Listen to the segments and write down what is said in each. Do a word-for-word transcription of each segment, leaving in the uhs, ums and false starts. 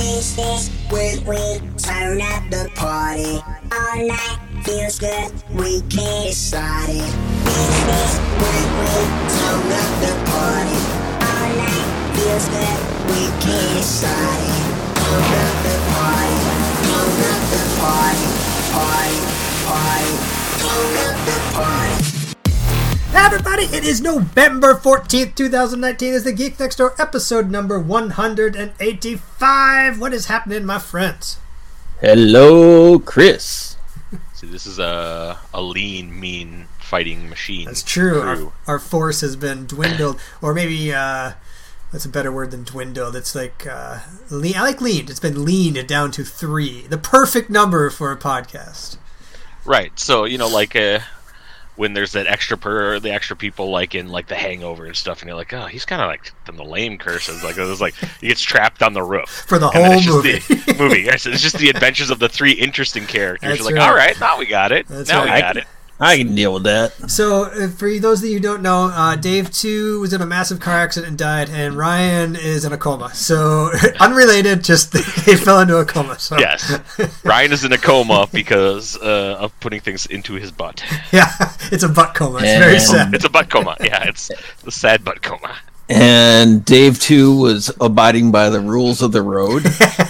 This is when we turn up the party. All night feels good, we can't decide it. This is when we turn up the party. All night feels good, we can't decide it. Turn up the party, turn up the party, party, party, turn up the party. Hey everybody, it is November fourteenth, twenty nineteen. It's the Geek Next Door episode number one hundred eighty-five. What is happening, my friends? Hello, Chris. See, this is a a lean, mean fighting machine. That's true. Our, True. our force has been dwindled, or maybe uh, that's a better word than dwindled. It's like uh, lean. I like lean. It's been leaned down to three, the perfect number for a podcast. Right. So you know, like uh, when there's that extra per, the extra people like in like The Hangover and stuff, and you're like, oh, he's kind of like the lame curses. Like it was like he gets trapped on the roof For the And then whole it's just movie. The movie. Yes, it's just the adventures of the three interesting characters. That's You're like, right. all right, now we got it. That's now right. we got it. I can deal with that. So, uh, for those of you who don't know, uh, Dave two was in a massive car accident and died, and Ryan is in a coma. So, unrelated, just they fell into a coma. So. Yes, Ryan is in a coma because uh, of putting things into his butt. Yeah, it's a butt coma. It's very And- sad. It's a butt coma. Yeah, it's the sad butt coma. And Dave two was abiding by the rules of the road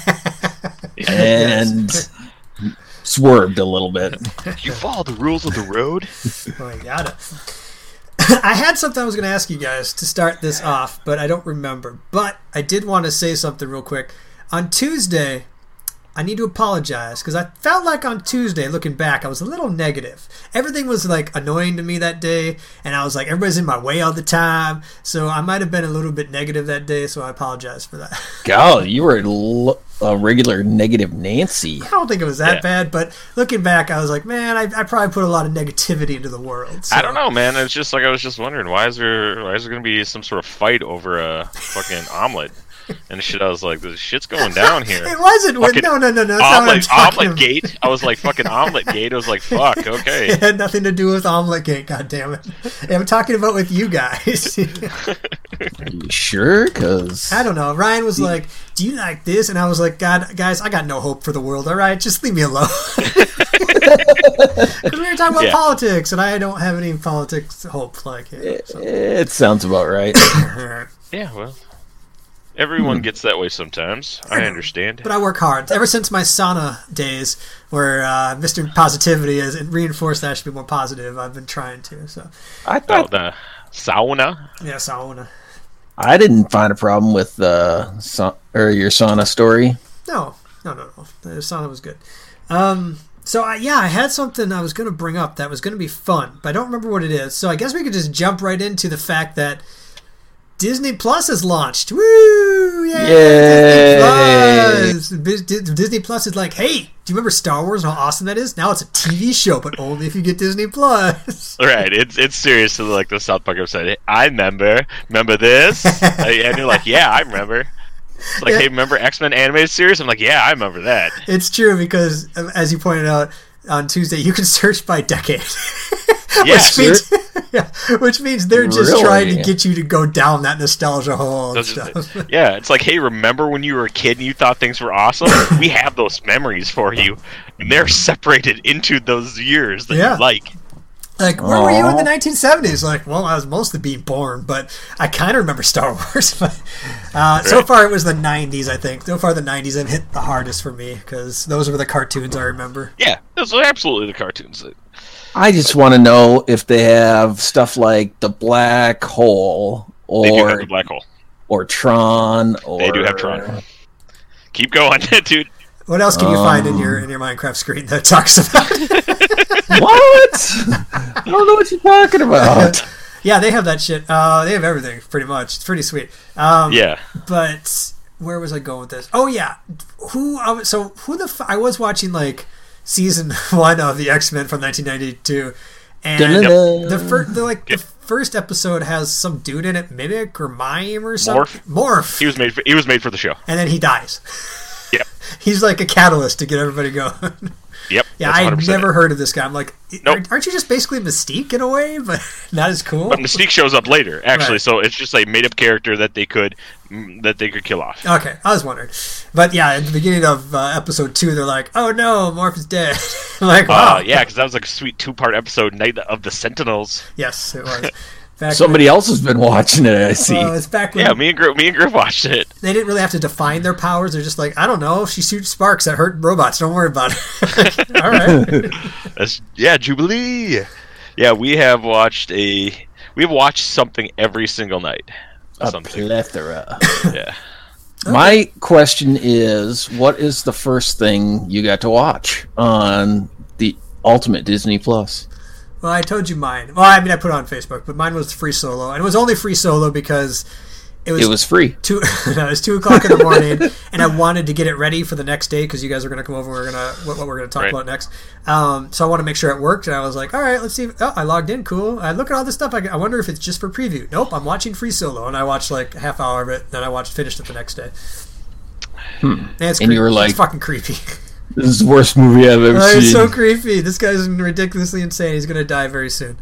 and swerved a little bit. You follow the rules of the road. Oh, I got it. I had something I was going to ask you guys to start this off, but I don't remember. But I did want to say something real quick. On Tuesday, I need to apologize because I felt like on Tuesday, looking back, I was a little negative. Everything was like annoying to me that day, and I was like, everybody's in my way all the time. So I might have been a little bit negative that day, so I apologize for that. God, you were l- a regular negative Nancy. I don't think it was that Yeah. bad, but looking back, I was like, man, I, I probably put a lot of negativity into the world. So. I don't know, man. It's just like I was just wondering why is there why is there gonna be some sort of fight over a fucking omelet and shit. I was like, this shit's going down here. It wasn't. Fucking No, no, no, no. That's not what I'm Omelet, talking omelet about. gate. I was like, fucking omelet gate. I was like, fuck. Okay. It had nothing to do with Omelet Gate, goddammit. I'm talking about with you guys. Are you sure? Because I don't know. Ryan was like, do you like this? And I was like, God, guys, I got no hope for the world, all right? Just leave me alone. Because we were talking about Yeah. politics, and I don't have any politics hope. Like, yeah, it, so. it sounds about right. Yeah. Well, everyone gets that way sometimes. I understand. But I work hard. Ever since my sauna days, where uh, Mister Positivity has reinforced that I should be more positive, I've been trying to. So, I Oh, thought the sauna. yeah, sauna. I didn't find a problem with uh, sa- or your sauna story. No, no, no, no. The sauna was good. Um, so, I, yeah, I had something I was going to bring up that was going to be fun, but I don't remember what it is. So I guess we could just jump right into the fact that Disney Plus has launched. Woo! Yay! Yay! Disney Plus! Dis- Disney Plus is like, hey, do you remember Star Wars and how awesome that is? Now it's a T V show, but only if you get Disney Plus. Right. It's it's seriously like the South Park episode. I remember. Remember this? And you're like, yeah, I remember. It's like, Yeah. hey, remember X-Men animated series? I'm like, yeah, I remember that. It's true because, um, as you pointed out on Tuesday, you can search by decade. Yeah, which, means, yeah, which means they're just Really? trying to get you to go down that nostalgia hole and Those are stuff. the- yeah, it's like, hey, remember when you were a kid and you thought things were awesome? We have those memories for you, and they're separated into those years that Yeah. you like. Like, where were you in Aw. the nineteen seventies? Like, well, I was mostly being born, but I kind of remember Star Wars. But uh, so Right. far, it was the nineties, I think. So far, the nineties have hit the hardest for me because those were the cartoons I remember. Yeah, those are absolutely the cartoons. That, I just want to know if they have stuff like the Black Hole they do have or the black hole. or Tron. Or They do have Tron. Keep going, dude. What else can you find in Um. your in your Minecraft screen that talks about? What? I don't know what you're talking about. Yeah, they have that shit. Uh, they have everything, pretty much. It's pretty sweet. Um, Yeah. But where was I going with this? Oh yeah, who? I was, so who the? F- I was watching like season one of the X-Men from nineteen ninety-two, and Dun-dun-dun. the first, the, like the first episode has some dude in it, Mimic or Mime or something. Morph. Morph. He was made for he was made for the show. And then he dies. Yeah. He's like a catalyst to get everybody going. Yep. Yeah, that's I one hundred had percent never it. heard of this guy. I'm like, Nope. aren't, aren't you just basically Mystique in a way, but not as cool? But Mystique shows up later, actually. Right. So it's just a made-up character that they could mm, that they could kill off. Okay, I was wondering. But yeah, at the beginning of uh, episode two, they're like, oh no, Morph is dead. I'm like, wow. Uh, yeah, because that was like a sweet two-part episode, Night of the Sentinels. Yes, it was. Back Somebody when, else has been watching it, I see. uh, it's back when Yeah, me and Griff, me and Griff watched it. they didn't really have to define their powers. They're just like, I don't know, she shoots sparks that hurt robots. Don't worry about it. All right. That's, yeah, Jubilee. Yeah, we have watched a we have watched something every single night. A Something. plethora. Yeah. My question is, what is the first thing you got to watch on the Ultimate Disney Plus? Well, I told you mine. Well, I mean, I put it on Facebook, but mine was free solo, and it was only free solo because it was It was free. two. No, it was two o'clock in the morning, and I wanted to get it ready for the next day because you guys are going to come over. and We're gonna what, what we're going to talk Right. about next. Um, so I want to make sure it worked, and I was like, all right, let's see. Oh, I logged in. Cool. I look at all this stuff. I, I wonder if it's just for preview. Nope, I'm watching free solo, and I watched like a half hour of it. Then I watched finished it the next day. Hmm. And, it's And you creepy. were like- it's fucking creepy. This is the worst movie I've ever Oh, seen. it's so creepy. This guy's ridiculously insane. He's going to die very soon.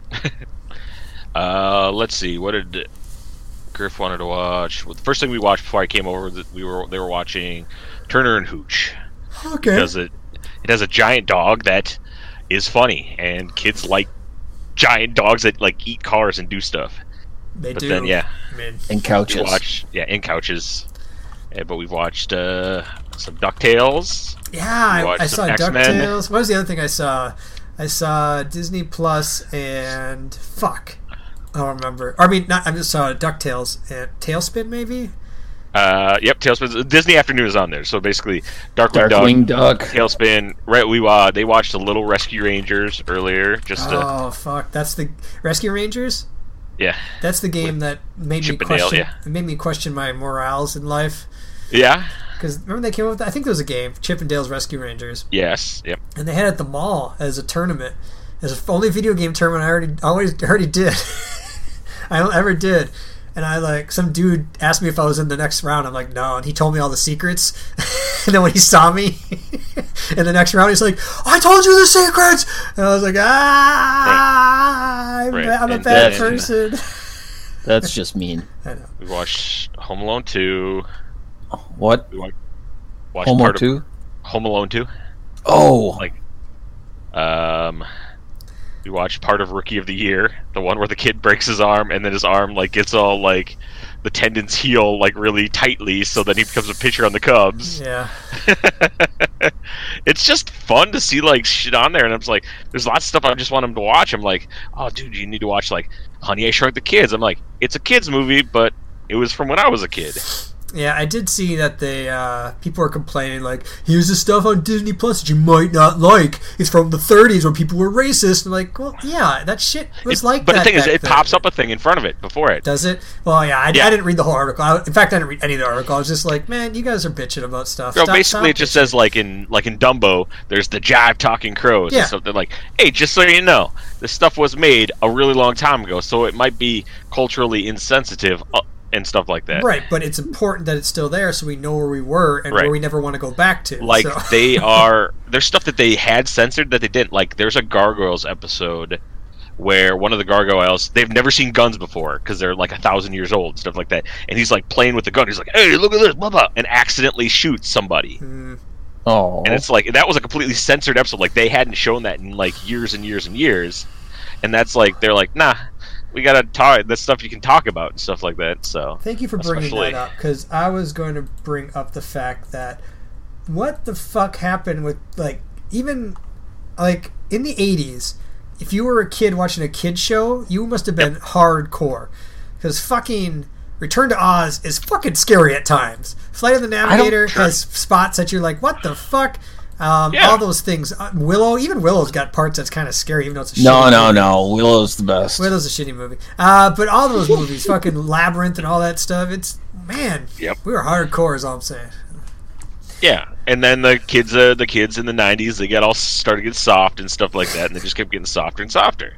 Uh, let's see. What did Griff wanted to watch? Well, the first thing we watched before I came over, that we were they were watching Turner and Hooch Okay. because it it has a giant dog that is funny, and kids like giant dogs that like eat cars and do stuff. They But do. then, yeah. I mean, And We couches. watched yeah in couches, yeah, but we've watched uh, some DuckTales. yeah, I, watched I some saw X-Men. DuckTales. What was the other thing I saw? I saw Disney Plus and fuck. I don't remember. Or, I mean, not. I just saw DuckTales and Tailspin, maybe. Uh, yep, Tailspin. Disney Afternoon is on there. So basically, Darkwing, Darkwing Duck, Duck. Tailspin. Right, we uh, they watched the Little Rescue Rangers earlier. Just to, Oh fuck! That's the Rescue Rangers. yeah, That's the game that made Chip me and Dale, question. yeah. It made me question my morals in life. yeah, Because remember they came up with that? I think there was a game, Chip and Dale's Rescue Rangers, yes, yep. and they had it at the mall as a tournament, as the only video game tournament I already always already did. I don't ever did, and I like some dude asked me if I was in the next round. I'm like no, and he told me all the secrets. And then when he saw me in the next round, he's like, "I told you the secrets," and I was like, "Ah, I'm, Right. I'm a And bad then- person." That's just mean. I know. We watched Home Alone two. What? We wa- watched Homo part of two? Home Alone two. Oh, Like, um, we watched part of Rookie of the Year, the one where the kid breaks his arm and then his arm like gets all like the tendons heal like really tightly, so then he becomes a pitcher on the Cubs. Yeah. It's just fun to see like shit on there, and I'm just like, there's lots of stuff I just want him to watch. I'm like, oh dude, you need to watch like Honey, I Shrunk the Kids. I'm like, it's a kids movie, but it was from when I was a kid. Yeah, I did see that they uh, people were complaining like, "Here's the stuff on Disney Plus that you might not like. It's from the thirties when people were racist." I'm like, well, yeah, that shit was It- like but that. the thing is, back it then. pops up a thing in front of it before it. Does it? Well, yeah, I, Yeah. I didn't read the whole article. I, in fact, I didn't read any of the article. I was just like, man, you guys are bitching about stuff. No, Stop- basically, stop it just bitching. says like in like in Dumbo, there's the jive talking crows Yeah. and stuff. They're like, hey, just so you know, this stuff was made a really long time ago, so it might be culturally insensitive uh, and stuff like that. Right, but it's important that it's still there so we know where we were and Right. where we never want to go back to. Like so. they are, there's stuff that they had censored that they didn't. Like there's a Gargoyles episode where one of the gargoyles, they've never seen guns before because they're like a thousand years old and stuff like that. And he's like playing with the gun. He's like, hey, look at this, blah blah, and accidentally shoots somebody. Mm, oh. And it's like that was a completely censored episode. Like they hadn't shown that in like years and years and years. And that's like they're like, nah, we gotta talk. That's stuff you can talk about and stuff like that. So Thank you for bringing Especially- that up, because I was going to bring up the fact that what the fuck happened with, like, even, like, in the eighties, if you were a kid watching a kid show, you must have been hardcore. Because fucking Return to Oz is fucking scary at times. Flight of the Navigator Sure. has spots that you're like, what the fuck? Um, Yeah. All those things. Uh, Willow, even Willow's got parts that's kind of scary, even though it's a no, shitty no, movie. no. Willow's the best. Willow's a shitty movie. Uh, but all those movies, fucking Labyrinth and all that stuff, it's, man, Yep. we were hardcore is all I'm saying. yeah, and then the kids, uh, the kids in the nineties, they got all started to get soft and stuff like that, and they just kept getting softer and softer.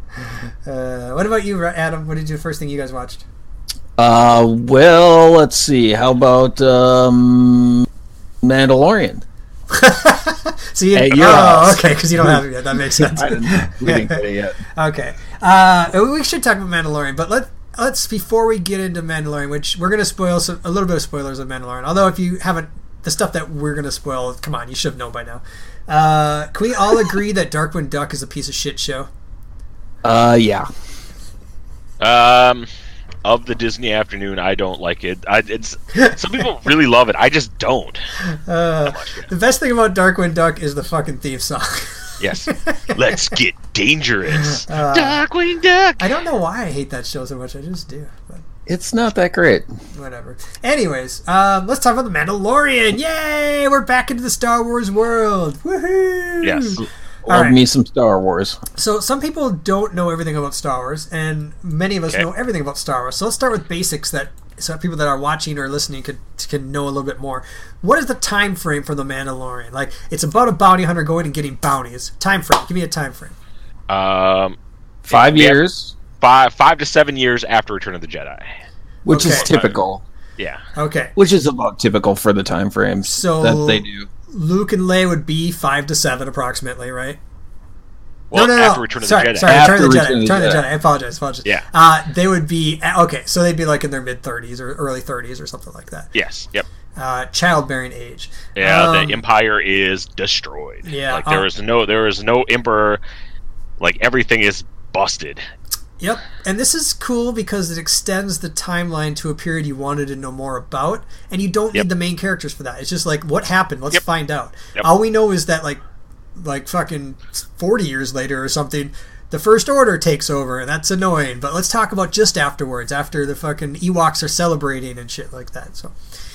Uh, what about you, Adam? What did you, first thing you guys watched? Uh, well, let's see. How about um, Mandalorian? So you, Hey, you're oh, us. okay, because you don't have it yet. That makes sense. I didn't, we didn't get it yet. Okay. Uh, we should talk about Mandalorian, but let let's before we get into Mandalorian, which we're gonna spoil some, a little bit of spoilers of Mandalorian. Although if you haven't, the stuff that we're gonna spoil, come on, you should have known by now. Uh, can we all agree that Darkwing Duck is a piece of shit show? Uh, yeah. Um, of the Disney afternoon, I don't like it. I, it's some people really love it. I just don't. Uh, the best thing about Darkwing Duck is the fucking theme song. Yes. Let's get dangerous. Uh, Darkwing Duck. I don't know why I hate that show so much. I just do. But It's not that great. whatever. Anyways, um, let's talk about the Mandalorian. Yay! We're back into the Star Wars world. Woohoo! Yes. All Love right. me some Star Wars. So some people don't know everything about Star Wars, and many of us Okay. know everything about Star Wars. So let's start with basics that so people that are watching or listening could can know a little bit more. What is the time frame for the Mandalorian? Like, it's about a bounty hunter going and getting bounties. Time frame. Give me a time frame. Um, Five yeah. years, five five to seven years after Return of the Jedi. which is Okay. typical. Yeah. Okay. Which is about typical for the time frames So that they do. Luke and Leia would be five to seven approximately, right? Well, no, no, after no. Return of sorry, the Jedi. Sorry, After Return of the Jedi. Return of the Return of the Jedi. Jedi. I apologize. apologize. Yeah. Uh, they would be okay. So they'd be like in their mid thirties or early thirties or something like that. Yes. Yep. Uh, childbearing age. Yeah. Um, the Empire is destroyed. yeah, Like there uh, is no there is no emperor. Like everything is busted. Yep, and this is cool because it extends the timeline to a period you wanted to know more about, and you don't Yep. need the main characters for that. It's just like, what happened? Let's Yep. find out. Yep. All we know is that like, like fucking forty years later or something, the First Order takes over, and that's annoying. But let's talk about just afterwards, after the fucking Ewoks are celebrating and shit like that. So,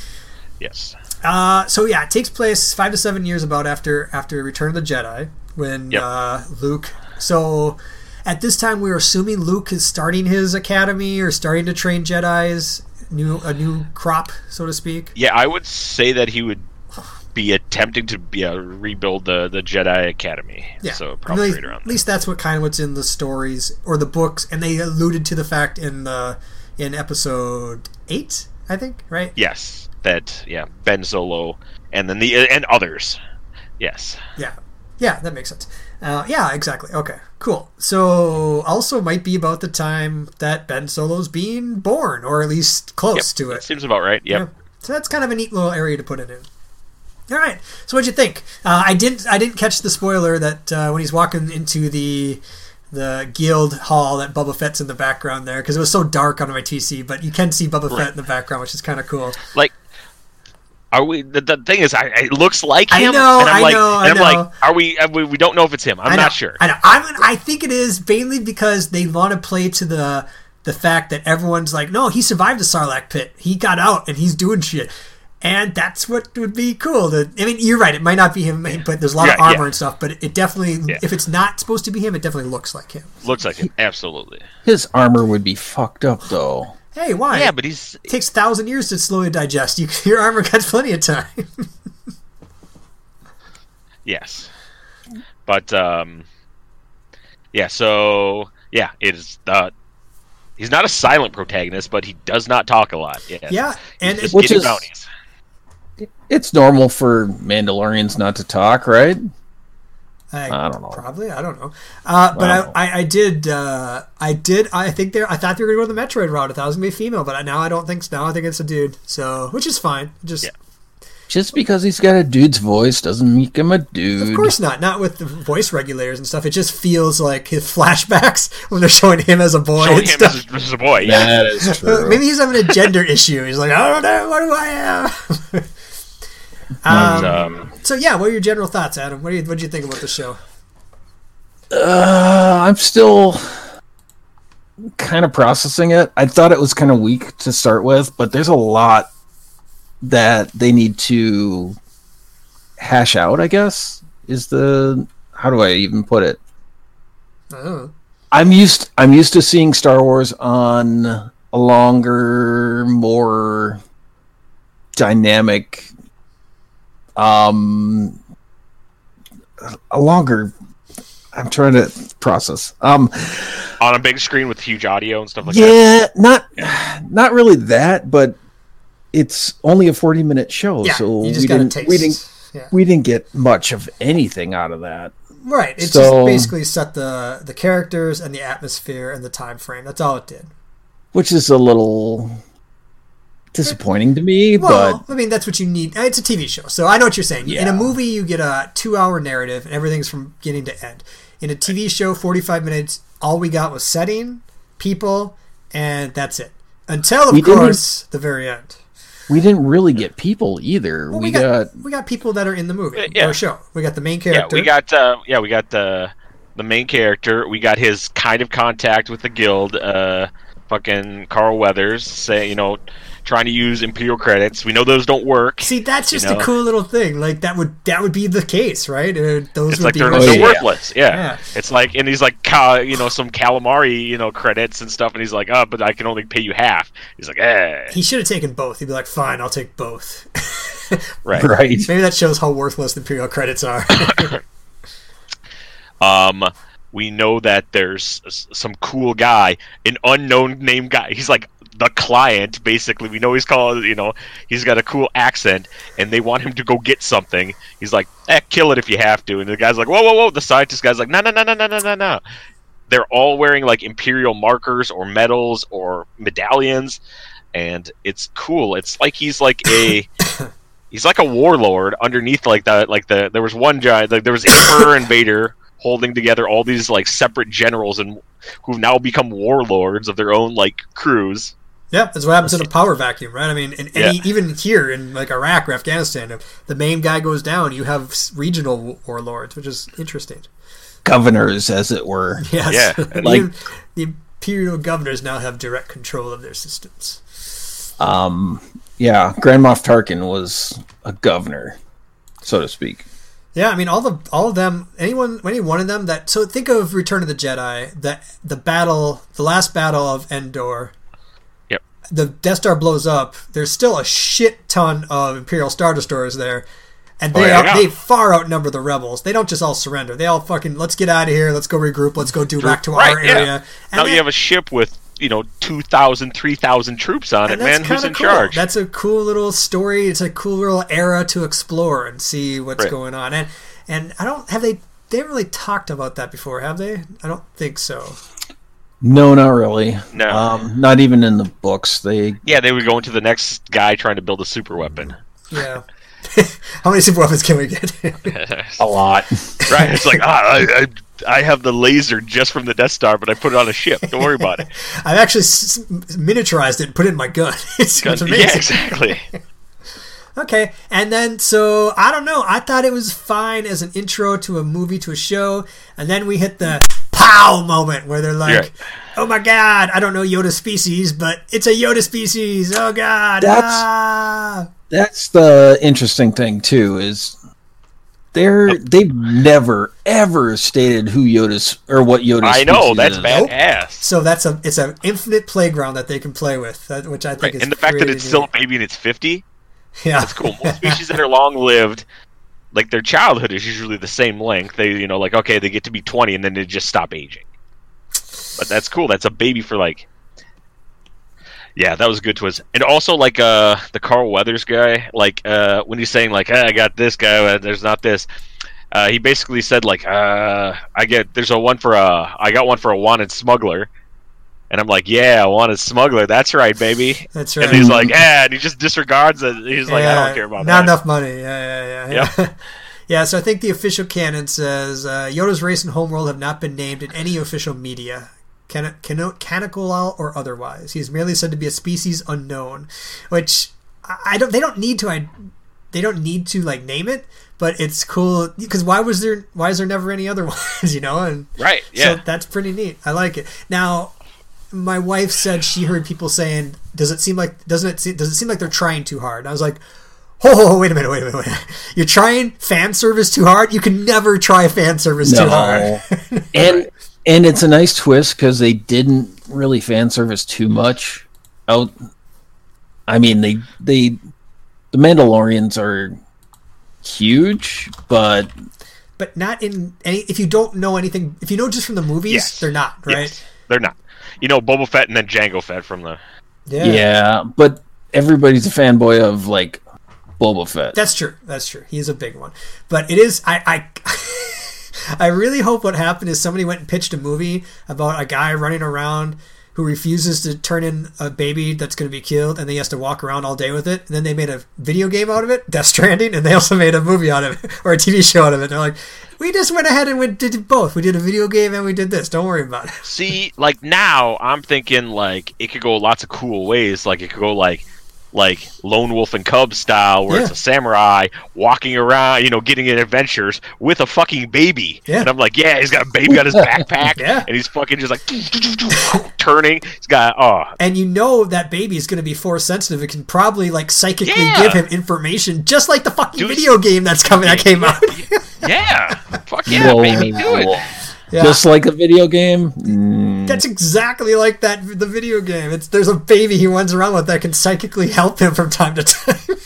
Yes. uh, so yeah, it takes place five to seven years about after after Return of the Jedi when Yep. uh, Luke. So at this time, we were assuming Luke is starting his academy or starting to train Jedi's new a new crop, so to speak. Yeah, I would say that he would be attempting to be, uh, rebuild the, the Jedi Academy. Yeah, So probably at right around At least that's what kind of what's in the stories or the books, and they alluded to the fact in the in episode eight, I think, right? Yes, that yeah, Ben Solo, and then the and others. Yes, Yeah, yeah, that makes sense. Uh, yeah, exactly. Okay, cool. So also might be about the time that Ben Solo's being born, or at least close yep. to That it. seems about right. Yep. Yeah. So that's kind of a neat little area to put it in. All right. So what'd you think? Uh, I didn't. I didn't catch the spoiler that uh, when he's walking into the the guild hall that Boba Fett's in the background there, because it was so dark on my T C. But you can see Boba Right. Fett in the background, which is kind of cool. Like, are we? The, the thing is, I, it looks like I him. know, and I'm I like, know, I and I'm know. like, are we, are we? We don't know if it's him. I'm I know, not sure. I know. I'm. I think it is mainly because they want to play to the the fact that everyone's like, no, he survived the Sarlacc pit. He got out and he's doing shit. And that's what would be cool. To, I mean, you're right. It might not be him, but there's a lot of Yeah, armor yeah. and stuff. But it definitely, Yeah. if it's not supposed to be him, it definitely looks like him. Looks like him. Absolutely. His armor would be fucked up, though. Hey, why? Yeah, but he's It takes thousand years to slowly digest. You, your armor got plenty of time. yes, but um, yeah. So yeah, it is. Uh, he's not a silent protagonist, but he does not talk a lot. Yeah. Yeah, and He's just Which getting is- bounties. It's normal for Mandalorians not to talk, right? I, I don't know. Probably, I don't know. Uh, but Wow. I, I, I did, uh, I did. I think they. I thought they were going to go the Metroid route. I thought it was going to be a female, but now I don't think so. Now I think it's a dude. So, which is fine. Just, Yeah. Just because he's got a dude's voice doesn't make him a dude. of course not. Not with the voice regulators and stuff. It just feels like his flashbacks when they're showing him as a boy Showing and him stuff. as a, as a boy. Yeah. That is Uh, true. Maybe he's having a gender issue. He's like, I don't know, what do I have? But, um, um, so yeah, what are your general thoughts, Adam? What do you what do you think about the show? Uh, I'm still kind of processing it. I thought it was kind of weak to start with, but there's a lot that they need to hash out, I guess, is the... How do I even put it? I don't know. I'm used I'm used to seeing Star Wars on a longer, more dynamic, um, a longer. I'm trying to process. Um, on a big screen with huge audio and stuff like that. yeah, not not really that, but it's only a forty minute show, Yeah, so you just we gotta didn't taste. we didn't Yeah. we didn't get much of anything out of that. Right. It So- just basically set the the characters and the atmosphere and the time frame. That's all it did. Which is a little disappointing to me, Well, but I mean, that's what you need. It's a T V show, so I know what you're saying. In Yeah. a movie, you get a two-hour narrative, and everything's from beginning to end. In a T V show, forty-five minutes, all we got was setting, people, and that's it. Until, of We didn't- course, the very end. we didn't really get people either. Well, we, got, we got people that are in the movie Uh, yeah. or show. We got the main Yeah, character. we got uh, yeah, we got the the main character. We got his kind of contact with the guild. Uh, fucking Carl Weathers, say you know, trying to use Imperial credits. We know those don't work. See, that's just you know? a cool little thing. Like that would that would be the case, right? Uh, those It's would like be they're, what- Oh, they're yeah. worthless. Yeah. Yeah. It's like, and he's like, ca- you know, some calamari, you know, credits and stuff, and he's like, oh, but I can only pay you half. He's like, eh. He should have taken both. He'd be like, fine, I'll take both. Right. right. Maybe that shows how worthless the Imperial credits are. Um, we know that there's s- some cool guy, an unknown name guy. He's like the client, basically. We know he's called, you know, he's got a cool accent, and they want him to go get something. He's like, eh, kill it if you have to. And the guy's like, whoa, whoa, whoa. The scientist guy's like, no, no, no, no, no, no, no, no. They're all wearing like Imperial markers or medals or medallions, and it's cool. It's like he's like a. He's like a warlord underneath, like the like the. There was one guy, like there was Emperor and Vader holding together all these like separate generals and who've now become warlords of their own like crews. Yeah, that's what happens in a power vacuum, right? I mean, in any, Yeah. even here in like Iraq or Afghanistan, if the main guy goes down, you have s- regional warlords, which is interesting. Governors, as it were. Yes, Yeah, and like- Even the imperial governors now have direct control of their systems. Um, yeah, Grand Moff Tarkin was a governor, so to speak. Yeah, I mean, all the all of them, anyone, any one of them that. So think of Return of the Jedi, the the battle, the last battle of Endor. Yep. The Death Star blows up. There's still a shit ton of Imperial Star Destroyers there, and they Oh, yeah, out, yeah. they far outnumber the rebels. They don't just all surrender. They all fucking let's get out of here. Let's go regroup. Let's go do back to Right, our yeah. area. And Now that- you have a ship with you know two thousand, three thousand troops on it, and that's man. Who's kinda in cool. charge? That's a cool little story. It's a cool little era to explore and see what's Right. going on. And and I don't have they they haven't really talked about that before, have they? I don't think so. No, not really. No. Um, not even in the books. They Yeah, they would go into the next guy trying to build a super weapon. Yeah. How many super weapons can we get? a lot. Right? It's like, ah, I, I, I have the laser just from the Death Star, but I put it on a ship. Don't worry about it. I've actually s- miniaturized it and put it in my gun. It's, it's amazing. Yeah, exactly. Okay, and then so I don't know. I thought it was fine as an intro to a movie, to a show, and then we hit the pow moment where they're like, Right. "Oh my god, I don't know Yoda species, but it's a Yoda species. Oh god!" That's- ah." That's the interesting thing too. Is they're they've never ever stated who Yoda's or what Yoda's. I know, species that's is. Nope. badass. So that's a it's an infinite playground that they can play with, that, which I think Right. is And the fact that pretty it's still neat. a baby and it's fifty, yeah, that's cool. Most species that are long lived, like their childhood is usually the same length. They, you know, like, okay, they get to be twenty and then they just stop aging. But that's cool. That's a baby for like. Yeah, that was a good twist. And also, like, uh, the Carl Weathers guy, like, uh, when he's saying, like, hey, I got this guy, uh, there's not this. Uh, he basically said, like, uh, I get, there's a one for a, I got one for a wanted smuggler. And I'm like, yeah, wanted smuggler. That's right, baby. That's right. And he's like, yeah, and he just disregards it. He's like, I don't care about not that. enough money. Yeah, yeah, yeah. Yeah. Yeah, so I think the official canon says uh, Yoda's race and homeworld have not been named in any official media, can- can- canonical or otherwise. He is merely said to be a species unknown, which I I don't. They don't need to. I, they don't need to like name it, but it's cool because why was there? Why is there never any other ones? You know, and Right, yeah. so that's pretty neat. I like it. Now, my wife said she heard people saying, "Does it seem like doesn't it seem, does it seem like they're trying too hard?" And I was like, "Oh, wait a minute, wait a minute, wait a minute. You're trying fan service too hard? You can never try fan service too hard." No, and and it's a nice twist because they didn't really fan service too much. Out, I mean they they the Mandalorians are huge, but But not in any. If you don't know anything, if you know just from the movies, Yes. they're not right. Yes, they're not. You know, Boba Fett and then Jango Fett from the. yeah. but everybody's a fanboy of like Boba Fett. That's true. That's true. He's a big one. But it is. I. I, I really hope what happened is somebody went and pitched a movie about a guy running around who refuses to turn in a baby that's going to be killed, and then he has to walk around all day with it. And then they made a video game out of it, Death Stranding, and they also made a movie out of it, or a T V show out of it. They're like, we just went ahead and we did both. We did a video game and we did this. Don't worry about it. See, like now, I'm thinking like it could go lots of cool ways. Like it could go like like Lone Wolf and Cub style, where Yeah. it's a samurai walking around, you know, getting in adventures with a fucking baby. Yeah. And I'm like, yeah, he's got a baby on his backpack, Yeah. and he's fucking just like turning. He's got oh, And you know that baby is going to be force sensitive. It can probably like psychically Yeah. give him information, just like the fucking Dude. video game that's coming that came out. yeah, fuck yeah, Whoa. baby, do it. Yeah. Just like a video game. Mm. That's exactly like that the video game. It's there's a baby he runs around with that can psychically help him from time to time.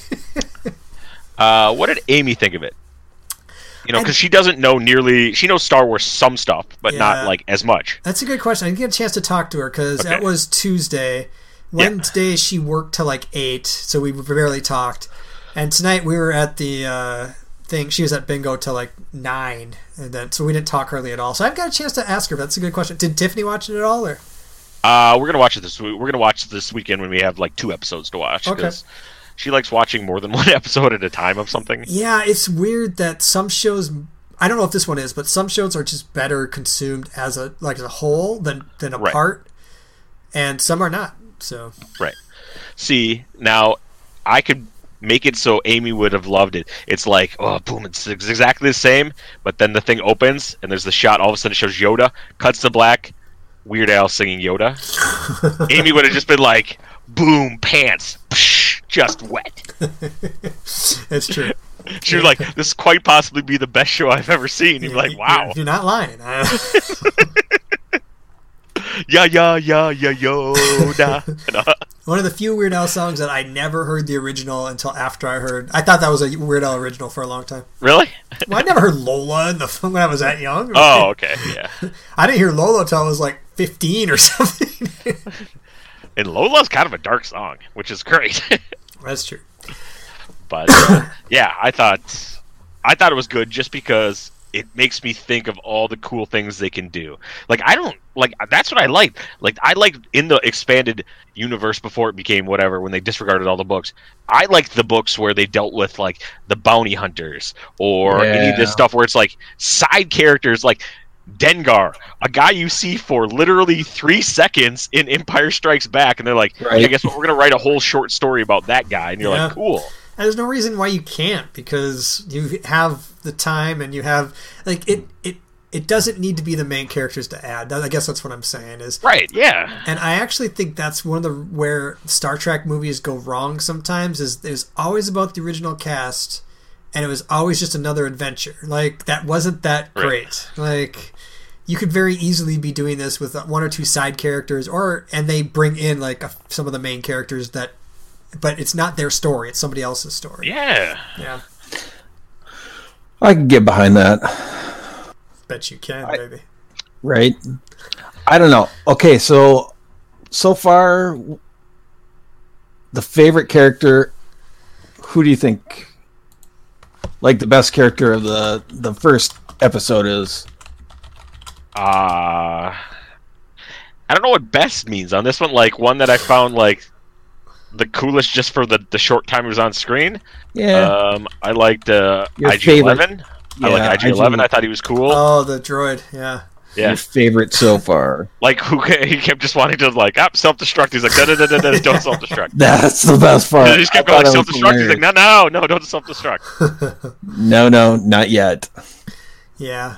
Uh, what did Amy think of it? You know, I- because she doesn't know nearly. She knows Star Wars some stuff, but Yeah. not like as much. That's a good question. I didn't get a chance to talk to her because that Okay. was Tuesday. Wednesday she worked till like eight, so we barely talked. And tonight we were at the uh, thing. She was at bingo till like nine, and then so we didn't talk hardly at all. So I've got a chance to ask her. That's a good question. Did Tiffany watch it at all, or? Uh, we're gonna watch it this week. We're gonna watch this weekend when we have like two episodes to watch. Okay. 'Cause she likes watching more than one episode at a time of something. Yeah, it's weird that some shows. I don't know if this one is, but some shows are just better consumed as a like as a whole than than Right. apart, and some are not. So Right. See, now I could make it so Amy would have loved it. It's like, oh, boom, it's ex- exactly the same, but then the thing opens and there's the shot. All of a sudden, it shows Yoda, cuts to black, Weird Al singing Yoda. Amy would have just been like, boom, pants, psh, just wet. it's true. She was like, this quite possibly be the best show I've ever seen. You'd be like, wow. You're, you're not lying. Uh, Yeah, yeah, yeah, yeah, Yoda. And, uh, one of the few Weird Al songs that I never heard the original until after I heard. I thought that was a Weird Al original for a long time. really? Well, I never heard Lola in the when I was that young. Oh, okay, yeah. I didn't hear Lola until I was like fifteen or something. And Lola's kind of a dark song, which is great. That's true. But uh, yeah, I thought I thought it was good just because it makes me think of all the cool things they can do. Like I don't like that's what I like. Like I liked in the expanded universe before it became whatever when they disregarded all the books. I liked the books where they dealt with like the bounty hunters or any of this Yeah. stuff where it's like side characters like Dengar, a guy you see for literally three seconds in Empire Strikes Back, and they're like, Right. "I guess what we're gonna write a whole short story about that guy," and you're Yeah. like, "Cool." And there's no reason why you can't because you have the time and you have like it. It it doesn't need to be the main characters to add. I guess that's what I'm saying is. Right? Yeah. And I actually think that's one of the where Star Trek movies go wrong sometimes is it was always about the original cast and it was always just another adventure. Like that wasn't that Right. great. Like you could very easily be doing this with one or two side characters or and they bring in like a, some of the main characters that but it's not their story, it's somebody else's story. Yeah. Yeah. I can get behind that. Bet you can, I- baby. Right? I don't know. Okay, so so far the favorite character, who do you think like the best character of the the first episode is? Uh I don't know what best means on this one. Like one that I found like the coolest just for the, the short time it was on screen. Yeah. Um, I liked uh, Your I G eleven. I Yeah, like I G eleven. I G I thought he was cool. Oh, the droid, yeah. yeah. Your favorite so far. Like who ca- he kept just wanting to like ah, self destruct. He's like da da da da da don't self destruct. That's the best part. He just kept I going thought it self was destruct. He's like hilarious. no no no don't self destruct. No, no, not yet. Yeah.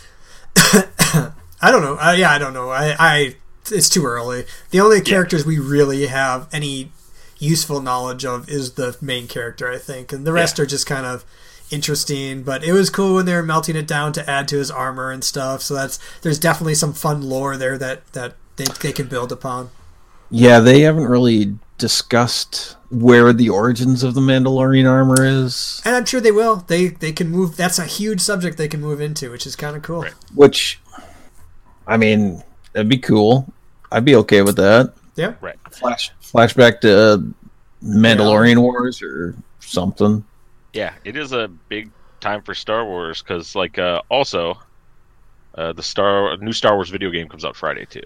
I don't know. Uh, yeah, I don't know. I, I it's too early. The only characters we really have any useful knowledge of is the main character, I think, and the rest Yeah. are just kind of interesting. But it was cool when they were melting it down to add to his armor and stuff. So that's there's definitely some fun lore there that that they they can build upon. Yeah, they haven't really discussed where the origins of the Mandalorian armor is, And I'm sure they will. They they can move. That's a huge subject they can move into, which is kind of cool. Right. which, I mean, that'd be cool. I'd be okay with that. Yeah. Right. Flash, flashback to Mandalorian Wars or something. Yeah, it is a big time for Star Wars because, like, uh, also, uh, the Star new Star Wars video game comes out Friday too.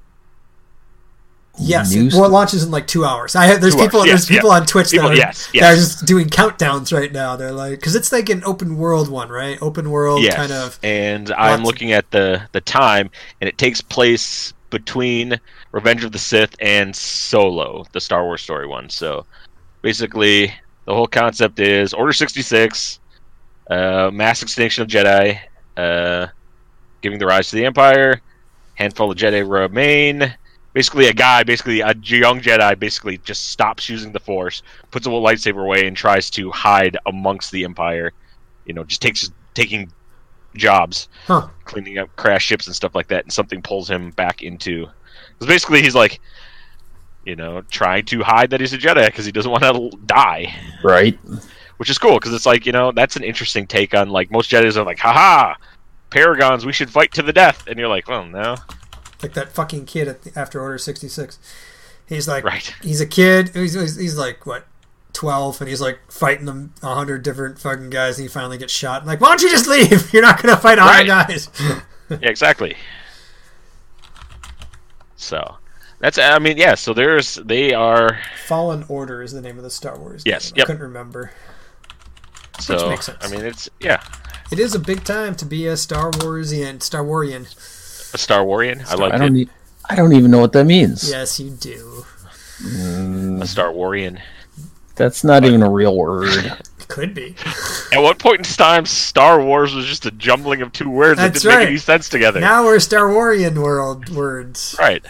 Yes, New it, well, it launches in like two hours. I have there's Two people hours, there's yes, people yeah. on Twitch People- that, are, yes, yes. that are just doing countdowns right now. They're like, because it's like an open world one, right? Open world Yes, kind of. and I'm lots- looking at the the time, and it takes place between Revenge of the Sith and Solo, the Star Wars story one. So basically, the whole concept is Order sixty-six, uh, mass extinction of Jedi, uh, giving the rise to the Empire, handful of Jedi remain. Basically, a guy, basically a young Jedi, basically just stops using the Force, puts a lightsaber away, and tries to hide amongst the Empire. You know, just takes taking jobs, Huh. cleaning up crash ships and stuff like that, and something pulls him back into. Because basically, he's like, you know, trying to hide that he's a Jedi because he doesn't want to die, Right. which is cool because it's like, you know, that's an interesting take on, like, most Jedis are like, haha, Paragons, we should fight to the death, and you're like, well, no. Like that fucking kid at the, after Order sixty-six. He's like, Right. he's a kid. He's, he's, he's like, what, twelve, and he's like fighting them a hundred different fucking guys, and he finally gets shot. I'm like, why don't you just leave? You're not going to fight a hundred Right. guys. Yeah, exactly. So that's, I mean, yeah. So there's, they are. Fallen Order is the name of the Star Wars Yes, game. I yep. couldn't remember. So makes sense. I mean, it's yeah, It is a big time to be a Star Warsian, Star Warian. a Star Warian. I like I don't. it. E- I don't even know what that means. Yes, you do. A Star Warian. That's not even a real word. It could be. At what point in time, Star Wars was just a jumbling of two words that That's didn't right. make any sense together. Now we're Star Warian world words. Right.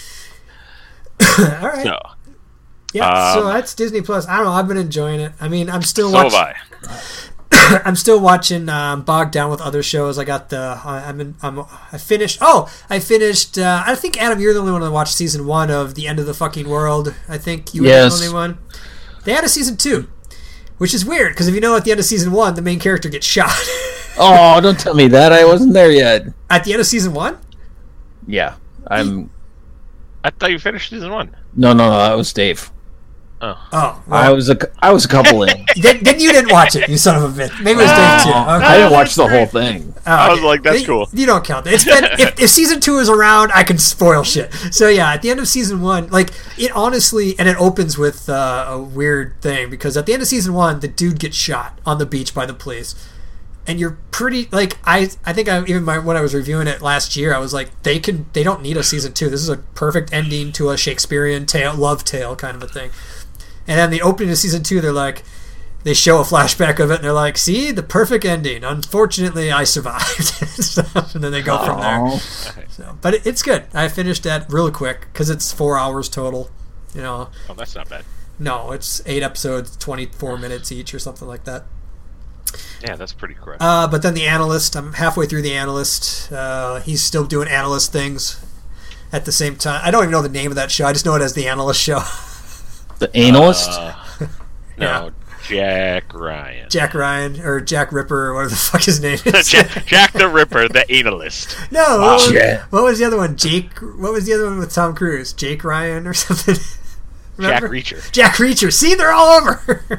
All right. So, Yeah, so Um, that's Disney Plus. I don't know. I've been enjoying it. I mean, I'm still so have watching. I. I'm still watching. Um, bogged down with other shows. I got the. I, I'm. In, I'm. I finished. Oh, I finished. Uh, I think Adam, you're the only one that watched season one of The End of the Fucking World. I think you were Yes. the only one. They had a season two, which is weird because if you know, at the end of season one, the main character gets shot. Oh, don't tell me that. I wasn't there yet. At the end of season one. Yeah, I'm. I thought you finished season one. No, no, no. That was Dave. Oh. Oh, I well, was a. I was a couple in. then, then you didn't watch it, you son of a bitch. Maybe it was Dave too. I Okay. didn't watch the whole thing. Oh, I was okay. like, that's You- cool. You don't count that. It's been if, if season two is around, I can spoil shit. So yeah, at the end of season one, like it honestly, and it opens with uh, a weird thing because at the end of season one, the dude gets shot on the beach by the police, and you're pretty like I I think I even my, when I was reviewing it last year, I was like they can they don't need a season two. This is a perfect ending to a Shakespearean tale, love tale kind of a thing. And then the opening of season two, they're like, they show a flashback of it, and they're like, see, the perfect ending. Unfortunately, I survived. And then they go from there. Oh, So, but it, it's good. I finished that really quick because it's four hours total. You know, Oh, that's not bad. no, it's eight episodes, twenty-four minutes each or something like that. Yeah, that's pretty correct. Uh, but then the analyst, I'm halfway through the analyst. Uh, he's still doing analyst things at the same time. I don't even know the name of that show. I just know it as the analyst show. the analyst. Uh, no, Jack Ryan. Jack Ryan or Jack Ripper or whatever the fuck his name is. Jack, Jack the Ripper, the analyst. No, Uh, what was, Yeah. what was the other one? Jake. What was the other one with Tom Cruise? Jake Ryan or something? Jack Remember? Reacher. Jack Reacher. See, they're all over.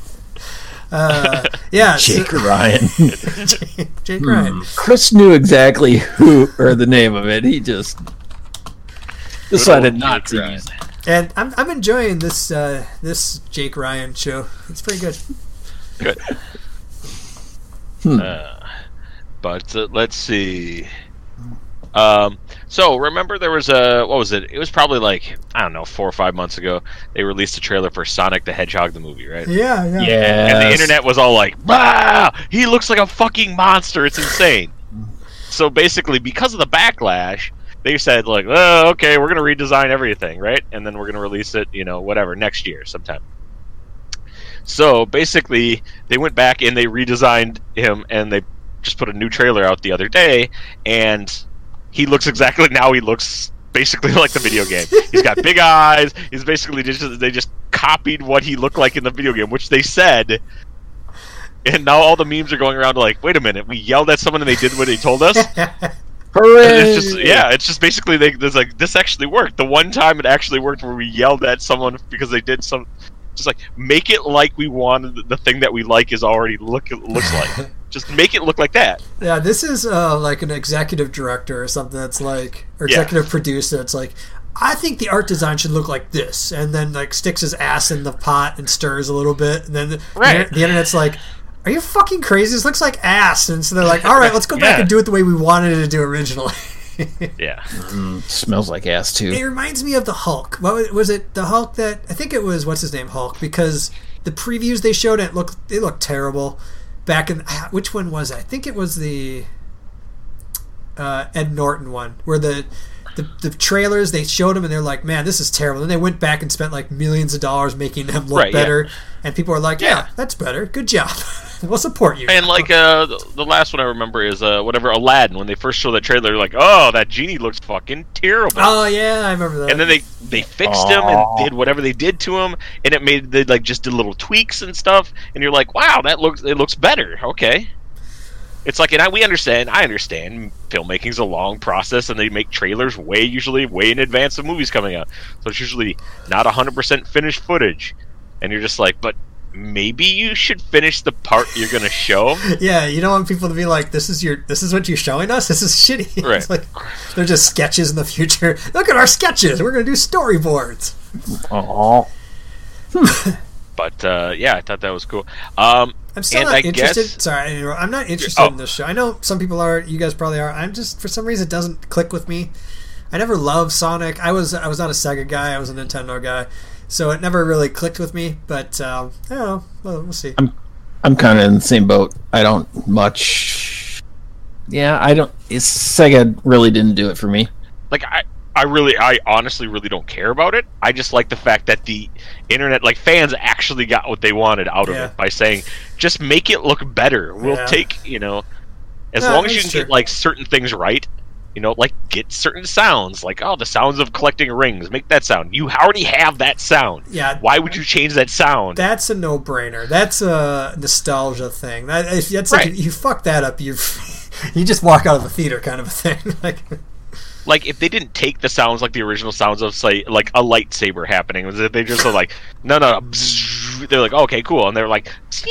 uh, yeah, so- Jake Ryan. Jake, Jake Ryan. Chris knew exactly who or the name of it. He just decided old not Jake to Ryan. use it. And I'm I'm enjoying this uh, this Jake Ryan show. It's pretty good. Good. Hmm. Uh, but uh, let's see. Um, so remember there was a what was it? It was probably like I don't know four or five months ago. They released a trailer for Sonic the Hedgehog the movie, right? Yeah, yeah. Yeah. And the internet was all like, "Bah! He looks like a fucking monster. It's insane." So basically, because of the backlash, they said like, "Oh, okay, we're gonna redesign everything, right? And then we're gonna release it, you know, whatever next year sometime." So basically, they went back and they redesigned him, and they just put a new trailer out the other day, and he looks exactly now. He looks basically like the video game. He's got big eyes. He's basically just they just copied what he looked like in the video game, which they said. And now all the memes are going around like, wait a minute, we yelled at someone and they did what they told us. Hooray! And it's just yeah, it's just basically they there's like this actually worked. The one time it actually worked where we yelled at someone because they did some Just like make it like we wanted the thing that we like is already look looks like. Just make it look like that. Yeah, this is uh, like an executive director or something that's like, or executive yeah. producer. It's like, I think the art design should look like this, and then like sticks his ass in the pot and stirs a little bit, and then the, right. the, the internet's like, are you fucking crazy? This looks like ass. And so they're like, all right, let's go back yeah. and do it the way we wanted it to do originally. yeah. Mm, smells like ass, too. It reminds me of the Hulk. What was it? The Hulk that, I think it was, what's his name, Hulk, because the previews they showed, it looked, they looked terrible. Back in, which one was it? I think it was the uh, Ed Norton one, where the, the the trailers, they showed them and they're like, man, this is terrible. And then they went back and spent like millions of dollars making them look right, better. Yeah. And people are like, yeah, yeah that's better. Good job. We'll support you. And like uh, the, the last one I remember is uh, whatever Aladdin. When they first showed that trailer, they're like, "Oh, that genie looks fucking terrible." Oh yeah, I remember that. And then they they fixed Aww. him and did whatever they did to him, and it made they like just did little tweaks and stuff. And you're like, "Wow, that looks it looks better." Okay. It's like, and I, we understand. I understand filmmaking's a long process, and they make trailers way usually way in advance of movies coming out. So it's usually not one hundred percent finished footage, and you're just like, but. Maybe you should finish the part you're gonna show. Yeah, you don't want people to be like, "This is your, this is what you're showing us. This is shitty." Right? It's like they're just sketches in the future. Look at our sketches. We're gonna do storyboards. Oh. But uh, yeah, I thought that was cool. Um, I'm still and not I interested. Guess, sorry, I'm not interested oh. in this show. I know some people are. You guys probably are. I'm just for some reason it doesn't click with me. I never loved Sonic. I was I was not a Sega guy. I was a Nintendo guy. So it never really clicked with me, but um, I don't know. Well, we'll see. I'm, I'm kind of in the same boat. I don't much. Yeah, I don't. It's, Sega really didn't do it for me. Like I, I really, I honestly really don't care about it. I just like the fact that the internet, like fans, actually got what they wanted out of yeah. it by saying, just make it look better. We'll yeah. take, you know, as no, long as you can true. get like certain things right. You know, like get certain sounds, like oh, the sounds of collecting rings. Make that sound. You already have that sound. Yeah. Why would you change that sound? That's a no-brainer. That's a nostalgia thing. That if that's right. like you fuck that up, you you just walk out of the theater, kind of a thing. like, like if they didn't take the sounds like the original sounds of say like a lightsaber happening, was it they just were like no no, no they're like okay cool, and they're like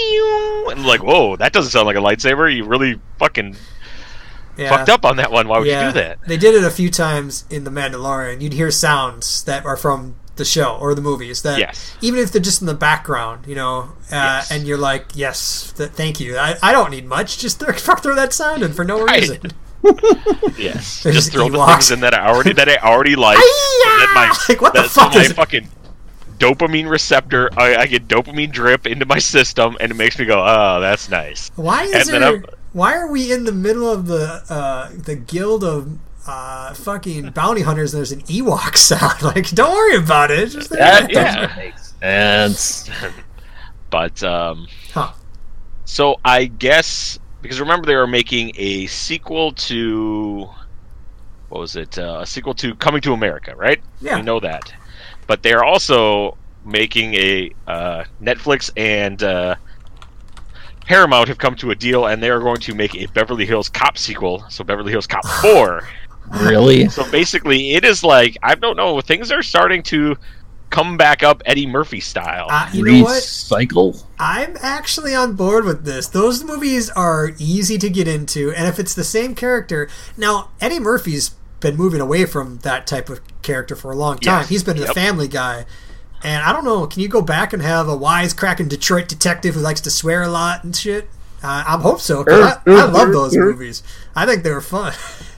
and like whoa that doesn't sound like a lightsaber. You really fucking. Yeah. Fucked up on that one. Why would yeah. you do that? They did it a few times in The Mandalorian. You'd hear sounds that are from the show or the movies that, yes. even if they're just in the background, you know, uh, yes. and you're like, yes, th- thank you. I, I don't need much. Just throw, throw that sound in for no right. reason. yes, just, just throw the things in that I already that I already like. That my, like what the fuck my is fucking dopamine receptor? I, I get dopamine drip into my system, and it makes me go, oh, that's nice. Why is and there? Why are we in the middle of the uh, the guild of uh, fucking bounty hunters and there's an Ewok sound? Like, don't worry about it. Just that yeah. makes sense. But, um... Huh. So, I guess... Because remember they were making a sequel to... What was it? Uh, a sequel to Coming to America, right? Yeah. We know that. But they're also making a uh, Netflix and... Uh, Paramount have come to a deal, and they are going to make a Beverly Hills Cop sequel, so Beverly Hills Cop four. Really? So basically, it is like, I don't know, things are starting to come back up Eddie Murphy style. Uh, you know what? Recycle? I'm actually on board with this. Those movies are easy to get into, and if it's the same character... Now, Eddie Murphy's been moving away from that type of character for a long time. Yes. He's been Yep. the Family Guy. And I don't know, can you go back and have a wisecracking Detroit detective who likes to swear a lot and shit? Uh, I hope so, 'cause I, I love those movies. I think they were fun.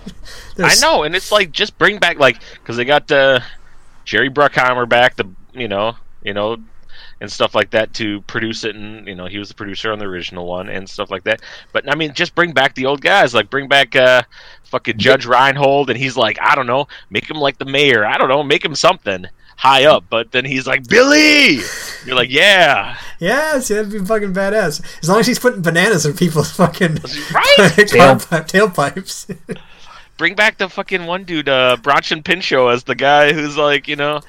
I know, and it's like, just bring back, like, because they got uh, Jerry Bruckheimer back, the you know, you know, and stuff like that to produce it, and, you know, he was the producer on the original one and stuff like that. But, I mean, just bring back the old guys, like, bring back uh, fucking Judge Reinhold, and he's like, I don't know, make him like the mayor, I don't know, make him something high up, but then he's like, Billy! You're like, yeah. Yeah, see, that'd be fucking badass. As long as he's putting bananas in people's fucking right? tailpipe, tailpipes. Bring back the fucking one dude, uh, Bronson Pinchot, as the guy who's like, you know,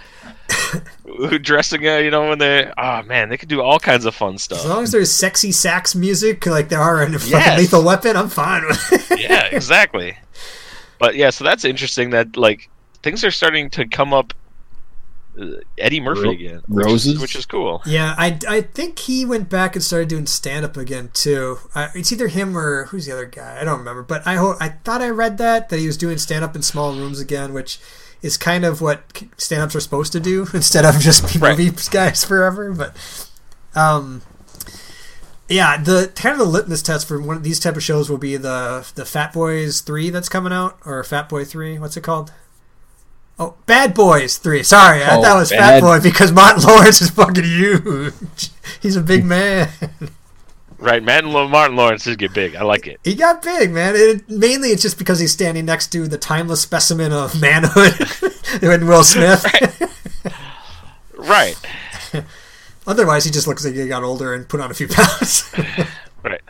who dressing, uh, you know, when they, oh man, they could do all kinds of fun stuff. As long as there's sexy sax music, like there are in fucking yes. Lethal Weapon, I'm fine with it. Yeah, exactly. But yeah, so that's interesting that, like, things are starting to come up uh, Eddie Murphy Ro- again, which Roses? is, which is cool. Yeah, I, I think he went back and started doing stand up again too. Uh, it's either him or who's the other guy? I don't remember. But I ho- I thought I read that that he was doing stand up in small rooms again, which is kind of what stand ups are supposed to do instead of just be Right. movie guys forever. But um, yeah, the kind of the litmus test for one of these type of shows will be the the Fat Boys three that's coming out, or Fat Boy three. What's it called? Oh, Bad Boys three. Sorry, I Oh, thought it was Fat Bad- Boy because Martin Lawrence is fucking huge. He's a big man. Right, Martin, Martin Lawrence did get big. I like it. He got big, man. It, mainly it's just because he's standing next to the timeless specimen of manhood in Will Smith. Right, Otherwise, he just looks like he got older and put on a few pounds. right.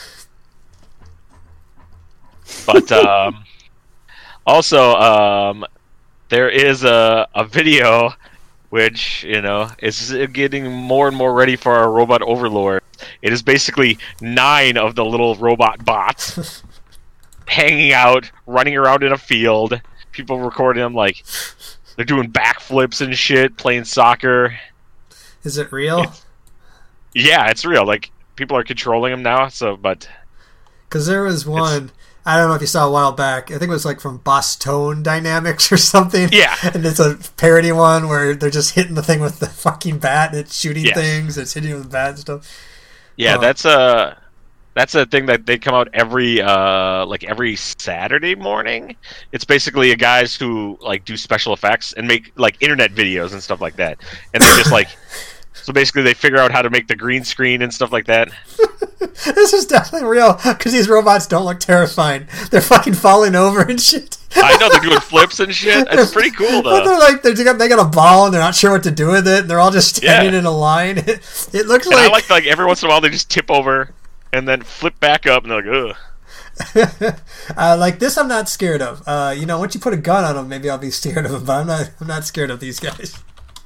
But um, also, um, there is a a video which, you know, is getting more and more ready for our robot overlord. It is basically nine of the little robot bots hanging out, running around in a field. People recording them like they're doing backflips and shit, playing soccer. Is it real? Yeah, it's real. Like, people are controlling them now. So, but Because there was one, I don't know if you saw a while back, I think it was like from Boston Dynamics or something. Yeah. And it's a parody one where they're just hitting the thing with the fucking bat and it's shooting Yes. things, it's hitting it with the bat and stuff. yeah, Oh. that's a that's a thing that they come out every uh like every Saturday morning. It's basically a guys who like do special effects and make like internet videos and stuff like that. And they just like so basically they figure out how to make the green screen and stuff like that. This is definitely real because these robots don't look terrifying. They're fucking falling over and shit. I know they're doing flips and shit. It's pretty cool But though. they're like they got they got a ball and they're not sure what to do with it. And they're all just standing Yeah. in a line. It, it looks And I like, like like every once in a while they just tip over and then flip back up and they're like, ugh. uh, like this. I'm not scared of. Uh, you know, once you put a gun on them, maybe I'll be scared of them. But I'm not. I'm not scared of these guys.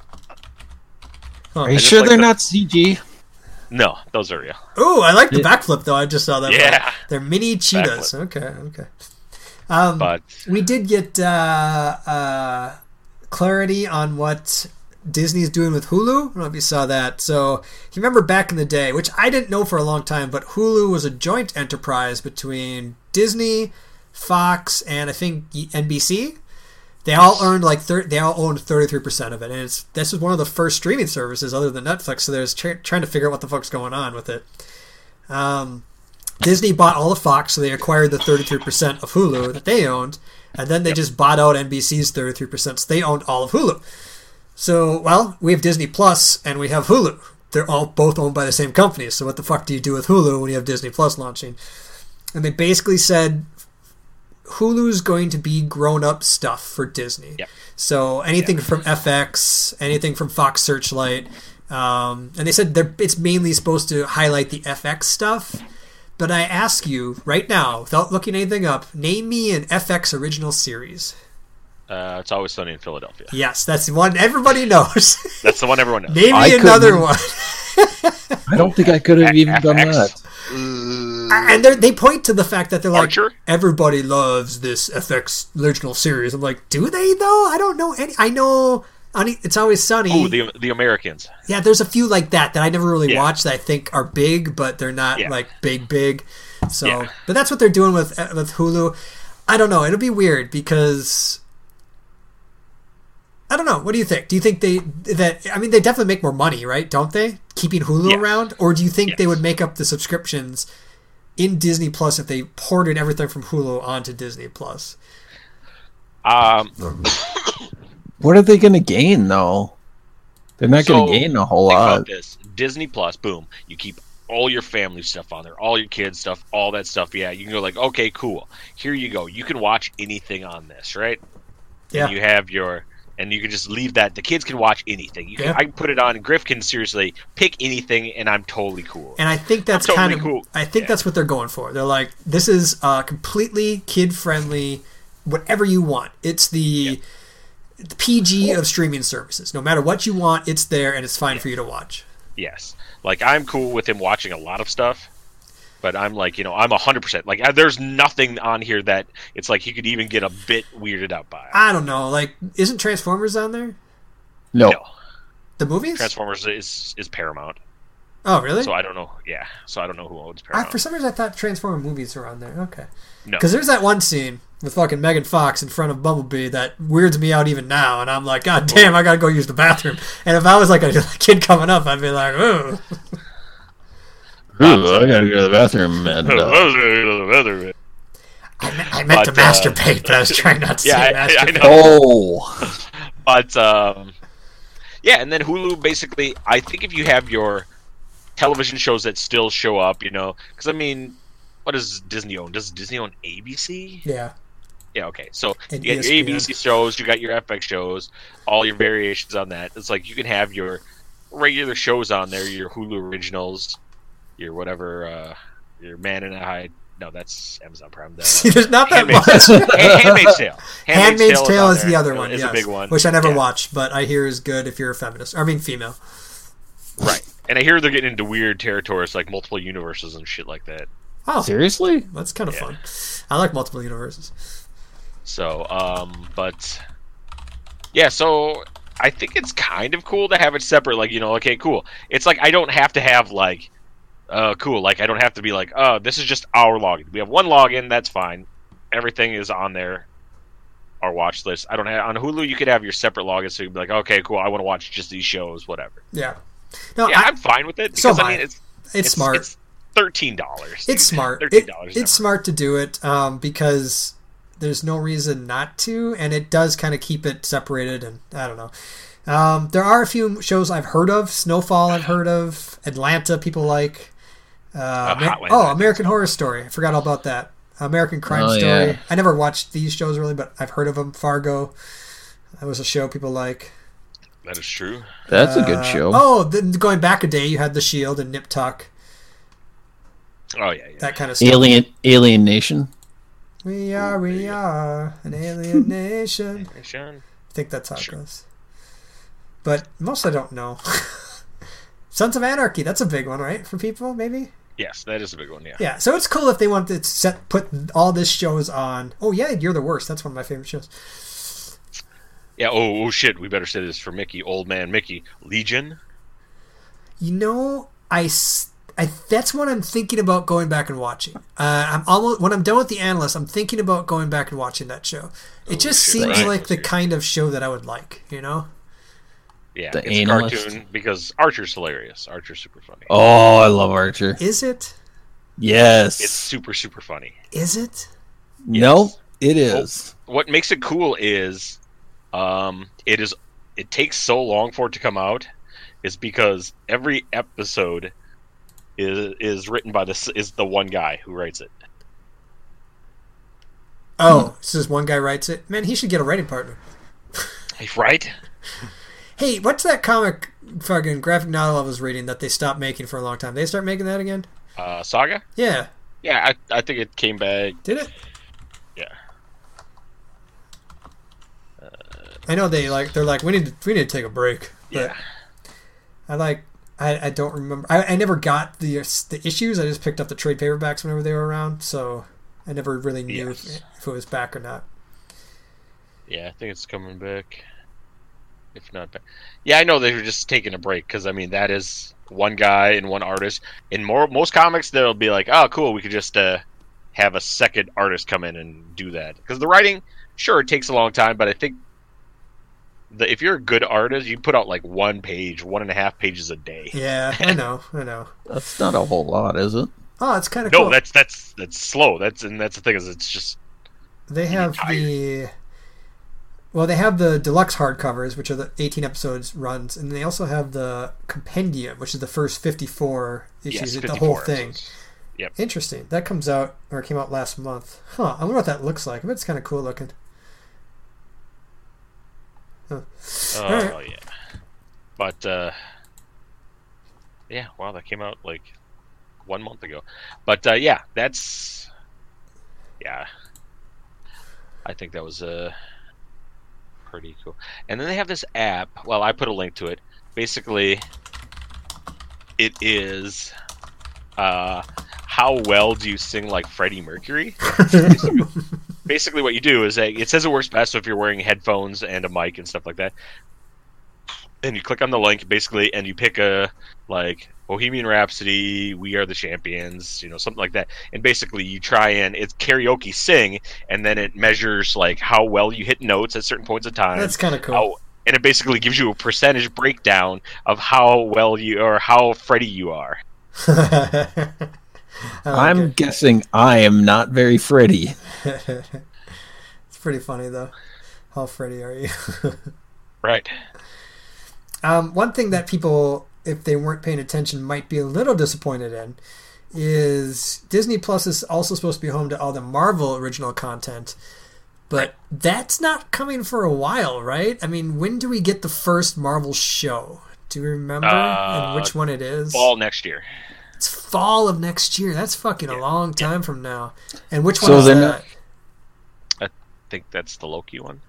Huh. Are you just sure like they're the- not C G? No, those are real. Ooh, I like the Yeah. backflip though. I just saw that. Yeah. They're mini cheetahs. Okay, okay. Um, But we did get uh, uh, clarity on what Disney's doing with Hulu. I don't know if you saw that. So you remember back in the day, which I didn't know for a long time, but Hulu was a joint enterprise between Disney, Fox, and I think N B C. They all earned like thir- they all owned thirty-three percent of it, and it's this is one of the first streaming services other than Netflix. So there's tr- trying to figure out what the fuck's going on with it. Um, Disney bought all of Fox, so they acquired the thirty-three percent of Hulu that they owned, and then they just bought out N B C's thirty-three percent, so they owned all of Hulu. So, well, we have Disney Plus and we have Hulu. They're all both owned by the same company, so what the fuck do you do with Hulu when you have Disney Plus launching? And they basically said Hulu's going to be grown-up stuff for Disney. Yep. So anything from F X, anything from Fox Searchlight, um, and they said they're, it's mainly supposed to highlight the F X stuff. But I ask you right now, without looking anything up, name me an F X original series. uh, It's Always Sunny in Philadelphia. Yes, that's the one everybody knows. That's the one everyone knows. Name me I another couldn't- one. I don't think I could have even done F X? that. And they're- they point to the fact that they're like, Archer? everybody loves this F X original series. I'm like, do they though? I don't know any. I know It's Always Sunny. Oh, the the Americans. Yeah, there's a few like that that I never really Yeah. watched that I think are big, but they're not Yeah. like big, big. So, Yeah. but that's what they're doing with with Hulu. I don't know. It'll be weird because I don't know. What do you think? Do you think they that I mean they definitely make more money, right? Don't they? Keeping Hulu Yes. around, or do you think they Yes. would make up the subscriptions in Disney Plus if they ported everything from Hulu onto Disney Plus? Um, What are they going to gain, though? They're not going So, to gain a whole think lot. about this: Disney Plus, boom. You keep all your family stuff on there, all your kids stuff, all that stuff. Yeah, you can go like, okay, cool. Here you go. You can watch anything on this, right? Yeah. And you have your, and you can just leave that. The kids can watch anything. You can, Yeah. I can put it on, and Griff can seriously pick anything, and I'm totally cool. And I think that's I'm kind totally of cool. I think Yeah. that's what they're going for. They're like, this is uh, completely kid friendly, whatever you want. It's the, the P G of streaming services. No matter what you want, it's there and it's fine for you to watch. Yes. Like, I'm cool with him watching a lot of stuff, but I'm like, you know, I'm one hundred percent. Like, I, there's nothing on here that it's like he could even get a bit weirded out by. I don't know. Like, isn't Transformers on there? No. No. The movies? Transformers is is Paramount. Oh, really? So I don't know. Yeah. So I don't know who owns I, Paramount. for some reason, I thought Transformer movies were on there. Okay. No. Because there's that one scene with fucking Megan Fox in front of Bumblebee that weirds me out even now, and I'm like, God damn, I gotta go use the bathroom. And if I was like a kid coming up, I'd be like, ooh. Ooh, I gotta go to the bathroom. And, uh, I, me- I meant But, to uh, masturbate, but I was trying not to yeah, say I- I masturbate. know. oh, But um, yeah, and then Hulu basically, I think if you have your television shows that still show up, you know, because I mean, what does Disney own? Does Disney own A B C? Yeah. Yeah, okay. So And you got your E S A P N. B C shows, you got your F X shows, all your variations on that. It's like you can have your regular shows on there, your Hulu originals, your whatever, uh, your Man in a High. No, that's Amazon Prime. The, See, there's not that Handmaid's, much. Hand- Handmaid's Tale. Handmaid's Tale on is the there. other one, Is yes, a big one. which I never Yeah. watched, but I hear is good if you're a feminist. I mean, female. Right. And I hear they're getting into weird territories like multiple universes and shit like that. Oh, seriously? that's kind of Yeah. fun. I like multiple universes. So, um, but yeah, so I think it's kind of cool to have it separate. Like, you know, okay, cool. It's like I don't have to have like, uh, cool. Like I don't have to be like, oh, this is just our login. We have one login. That's fine. Everything is on there. Our watch list. I don't have on Hulu. You could have your separate login, so you'd be like, okay, cool. I want to watch just these shows, whatever. Yeah. No, Yeah, I, I'm fine with it So because am I I. mean, it's it's, smart. It's thirteen dollars. It's smart. Thirteen It, dollars. it's smart to do it um, because there's no reason not to, and it does kind of keep it separated. And I don't know. Um, there are a few shows I've heard of. Snowfall, I've heard of. Atlanta, people like. Uh, Amer- Hotline oh, Miami. American Horror Story. I forgot all about that. American Crime Oh, Story. yeah. I never watched these shows really, but I've heard of them. Fargo. That was a show people like. That is true. That's a Uh, good show. Oh, then going back a day, you had The Shield and Nip Tuck. Oh yeah, yeah. That kind of stuff. Alien, Alien Nation. We are, we are an alien nation. Sean. I think that's how it Sure. goes. But most I don't know. Sons of Anarchy, that's a big one, right? For people, maybe? Yes, that is a big one. Yeah. Yeah, so it's cool if they want to set put all this shows on. Oh yeah, You're the Worst. That's one of my favorite shows. Yeah. Oh, oh shit. We better say this for Mickey, old man Mickey. Legion. You know, I, s- I- that's what I'm thinking about going back and watching. Uh, I'm almost when I'm done with The Analyst, I'm thinking about going back and watching that show. It Oh, just shit, seems right. like the kind of show that I would like, you know? Yeah, The it's Analyst. a cartoon because Archer's hilarious. Archer's super funny. Oh, I love Archer. Is it? Yes. It's super super funny. Is it? No, it is. What makes it cool is, um, it is it takes so long for it to come out, is because every episode is is written by this is the one guy who writes it. Oh, so this one guy writes it? Man, he should get a writing partner. Right? Hey, what's that comic fucking graphic novel I was reading that they stopped making for a long time? They start making that again? Uh, Saga. Yeah. Yeah, I I think it came back. Did it? Yeah. I know they like they're like we need to, we need to take a break. But Yeah. I like I, I don't remember. I, I never got the the issues. I just picked up the trade paperbacks whenever they were around, so I never really knew Yes. if, if it was back or not. Yeah, I think it's coming back. If not back. Yeah, I know they were just taking a break because I mean that is one guy and one artist. In more most comics, they'll be like, "Oh, cool, we could just uh, have a second artist come in and do that." Because the writing, sure, it takes a long time, but I think the, if you're a good artist, you put out like one page, one and a half pages a day. Yeah, I know, I know. That's not a whole lot, is it? Oh, it's kind of No, cool. that's that's that's slow. That's and that's the thing is it's just They have tired. the well, they have the deluxe hardcovers, which are the eighteen episodes runs, and they also have the compendium, which is the first fifty-four issues, yes, the whole fifty-four thing. episodes. Yep. Interesting. That comes out or came out last month. Huh. I wonder what that looks like. I bet it's kind of cool looking. Huh. Oh Alright. yeah, but uh, yeah, wow, that came out like one month ago. But uh, yeah, that's yeah, I think that was uh, pretty cool. And then they have this app. Well, I put a link to it. Basically, it is uh, how well do you sing like Freddie Mercury? basically, basically, what you do is uh, it says it works best if you're wearing headphones and a mic and stuff like that. and you click on the link basically, and you pick a like Bohemian Rhapsody, We Are the Champions, you know, something like that, and basically you try and it's karaoke sing, and then it measures like how well you hit notes at certain points of time. That's kind of cool. How, and it basically gives you a percentage breakdown of how well you or how Freddy you are. I like I'm it. guessing I am not very Freddy. It's pretty funny though. How Freddy are you? Right. Um, one thing that people, if they weren't paying attention, might be a little disappointed in is Disney Plus is also supposed to be home to all the Marvel original content, but that's not coming for a while, right? I mean, when do we get the first Marvel show? Do you remember Uh, and which one it is? Fall next year. It's fall of next year. That's fucking a Yeah. long time from now. And which one So is they're that? not- I think that's the Loki one.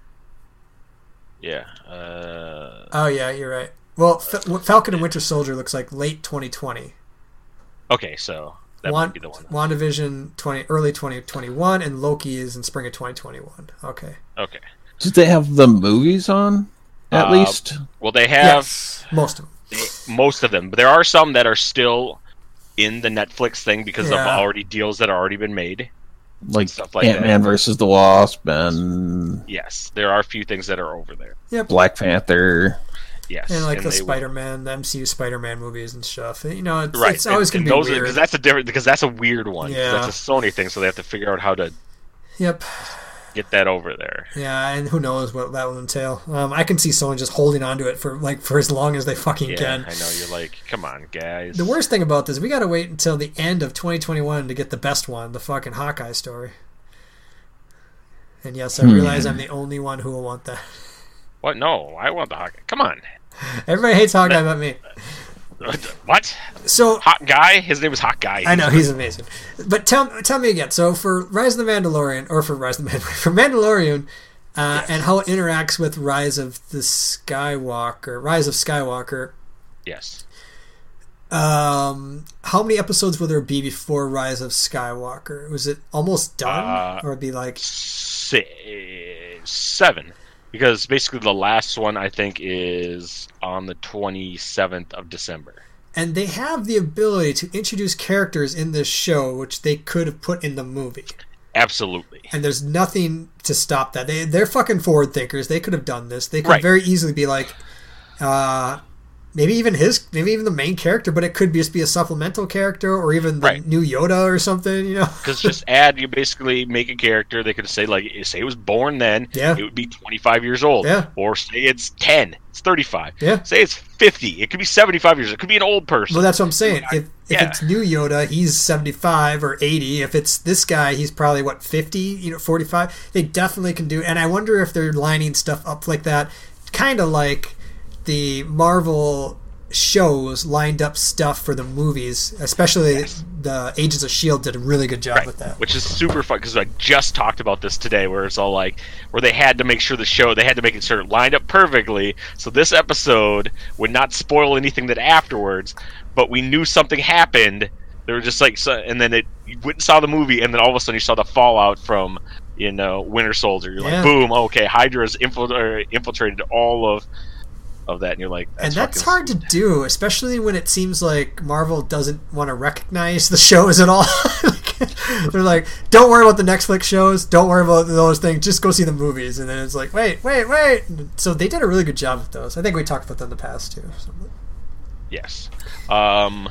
Yeah. Uh, Oh yeah, you're right. Well, Fa- Falcon and Winter Soldier looks like late twenty twenty. okay, so that Wan- might be the one. WandaVision twenty early twenty twenty-one, and Loki is in spring of twenty twenty-one. Okay. Okay. Did they have the movies on? At Uh, least. Well, they have Yes, most of them. they- most of them, but there are some that are still in the Netflix thing because Yeah. of already deals that have already been made. Like, stuff like Ant-Man versus the Wasp and Yes, there are a few things that are over there. Yep. Black Panther. And Yes, like the they will- Spider-Man, the M C U Spider-Man movies and stuff. You know, it's, Right, it's always and, going and to be those weird. because that's a different because that's a weird one. 'cause Yeah. That's a Sony thing, so they have to figure out how to Yep. get that over there. Yeah, and who knows what that will entail. Um, I can see someone just holding on to it for like for as long as they fucking Yeah, can. I know. You're like, come on, guys. The worst thing about this, we got to wait until the end of twenty twenty-one to get the best one, the fucking Hawkeye story. And yes, I Hmm. realize I'm the only one who will want that. What? No, I want the Hawkeye. Come on. Everybody hates Hawkeye but me. What? So Hot Guy? His name was Hot Guy. I know he's amazing. But tell tell me again. So for Rise of the Mandalorian, or for Rise of the Mandalorian, for Mandalorian, uh, and how it interacts with Rise of the Skywalker, Rise of Skywalker. Yes. Um, how many episodes will there be before Rise of Skywalker? Was it almost done, Uh, or it'd be like Six, seven. Because basically the last one, I think, is on the twenty-seventh of December. And they have the ability to introduce characters in this show, which they could have put in the movie. Absolutely. And there's nothing to stop that. They, they're fucking forward thinkers. They could have done this. They could Right. very easily be like, uh, maybe even his, maybe even the main character, but it could just be a supplemental character or even the Right. new Yoda or something, you know? Because just add, you basically make a character. They could say, like, say it was born then. Yeah. It would be twenty-five years old. Yeah. Or say it's ten. It's thirty-five. Yeah. Say it's fifty. It could be seventy-five years. It could be an old person. Well, that's what I'm saying. If if Yeah. it's new Yoda, he's seventy-five or eighty. If it's this guy, he's probably what fifty, you know, forty-five. They definitely can do. And I wonder if they're lining stuff up like that, kind of like the Marvel shows lined up stuff for the movies, especially Yes. the Agents of S H I E L D did a really good job Right. with that. Which is super fun because I just talked about this today, where it's all like, where they had to make sure the show, they had to make it sure it lined up perfectly, so this episode would not spoil anything that afterwards. But we knew something happened. They were just like, so, and then it you went and saw the movie, and then all of a sudden you saw the fallout from, you know, Winter Soldier. You're Yeah. like, boom, okay, Hydra's infil- or infiltrated all of of that, and you're like, that's And that's fucking hard to sweet. do, especially when it seems like Marvel doesn't want to recognize the shows at all. They're like, don't worry about the Netflix shows, don't worry about those things, just go see the movies. And then it's like, wait, wait, wait. So they did a really good job with those. I think we talked about that in the past too. So. Yes. Um,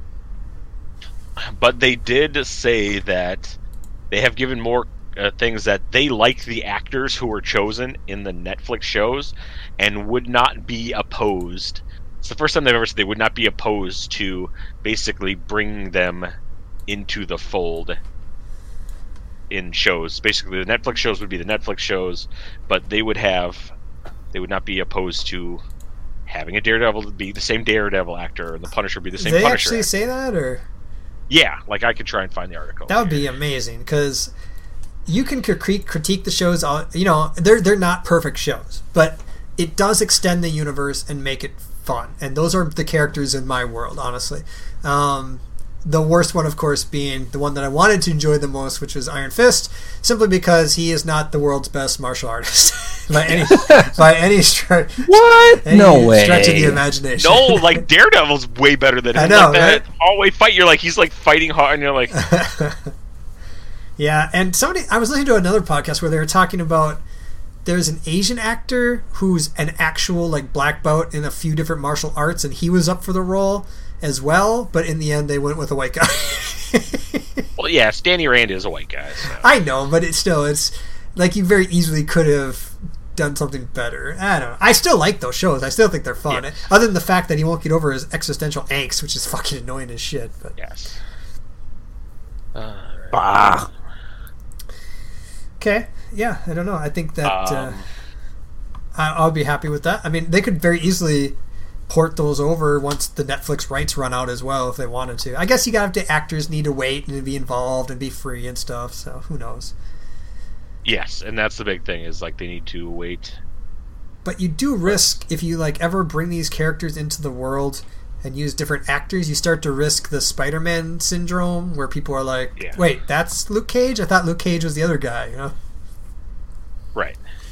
but they did say that they have given more uh, things that they like the actors who were chosen in the Netflix shows and would not be opposed. It's the first time they've ever said they would not be opposed to basically bringing them into the fold in shows. Basically, the Netflix shows would be the Netflix shows, but they would have, they would not be opposed to having a Daredevil be the same Daredevil actor and the Punisher be the same Did they Punisher actually actor. say that, or Yeah, like I could try and find the article. that would be amazing because you can critique critique the shows. All you know, they're they're not perfect shows, but it does extend the universe and make it fun. And those are the characters in my world, honestly. Um, the worst one, of course, being the one that I wanted to enjoy the most, which was Iron Fist, simply because he is not the world's best martial artist. by any by any stretch. What? Any No way. Stretch of the imagination. No, like Daredevil's way better than him. I know, like that right? hallway fight, you're like he's like fighting hard, and you're like, Yeah, and somebody I was listening to another podcast where they were talking about there's an Asian actor who's an actual like black belt in a few different martial arts, and he was up for the role as well, but in the end they went with a white guy. well, yeah, Stanley Rand is a white guy. So. I know, but it's still it's like you very easily could have done something better. I don't know. I still like those shows. I still think they're fun. Yeah. Other than the fact that he won't get over his existential angst, which is fucking annoying as shit. But Yes. Uh, Bah. okay, yeah, I don't know. I think that Um, uh, I, I'll be happy with that. I mean, they could very easily port those over once the Netflix rights run out as well if they wanted to. I guess you got to actors need to wait and be involved and be free and stuff. So who knows? yes, and that's the big thing is like they need to wait. But you do risk if you like ever bring these characters into the world and use different actors, you start to risk the Spider-Man syndrome where people are like, Yeah. "Wait, that's Luke Cage? I thought Luke Cage was the other guy." You know? Right.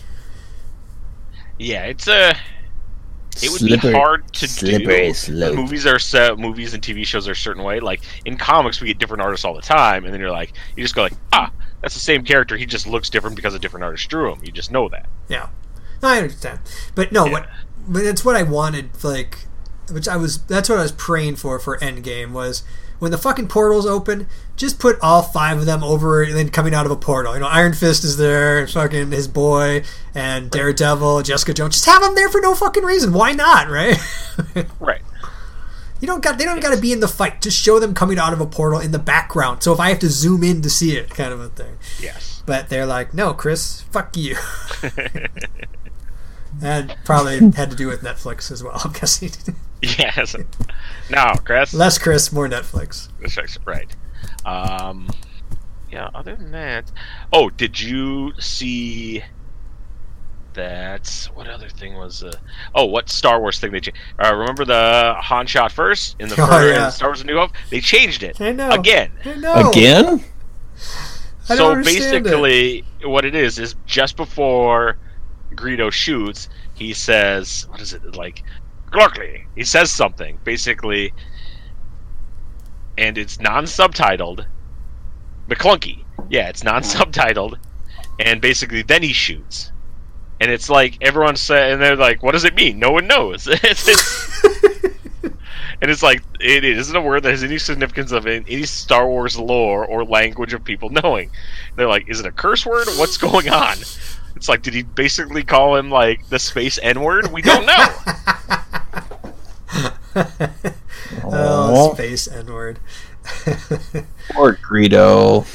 Yeah, it's a. Uh, it would Slippery- be hard to slippery do. slope. Movies are set. Movies and T V shows are a certain way. Like in comics, we get different artists all the time, and then you're like, you just go like, ah, that's the same character. He just looks different because a different artist drew him. You just know that. Yeah, no, I understand. But no, Yeah. what? But that's what I wanted. Like, which I was. That's what I was praying for for Endgame was. When the fucking portals open, just put all five of them over and then coming out of a portal. You know, Iron Fist is there, and fucking his boy, and Daredevil, Jessica Jones. Just have them there for no fucking reason. Why not, right? Right. You don't got. They don't got to be in the fight. Just show them coming out of a portal in the background. So if I have to zoom in to see it, kind of a thing. Yes. But they're like, no, Chris, fuck you. And probably had to do with Netflix as well. I'm guessing. Yes. No, Chris. Less Chris, more Netflix. Right. Um. Yeah. Other than that, oh, did you see that? What other thing was? Uh, oh, what Star Wars thing they changed? Uh, remember the Han shot first in the Oh, fir- yeah. in Star Wars: A New Hope? They changed it I know. again. I know. Again? I don't So understand basically, what it is is just before Greedo shoots, he says, "What is it like?" Glorkly. He says something basically, and it's non-subtitled. McClunky. Yeah, it's non-subtitled, and basically then he shoots, and it's like everyone said, and they're like, "What does it mean?" No one knows. it's, it's, and it's like it isn't a word that has any significance of any any Star Wars lore or language of people knowing. They're like, "Is it a curse word? What's going on?" It's like, did he basically call him like the space N-word? We don't know. Oh, space N-word. Poor Greedo.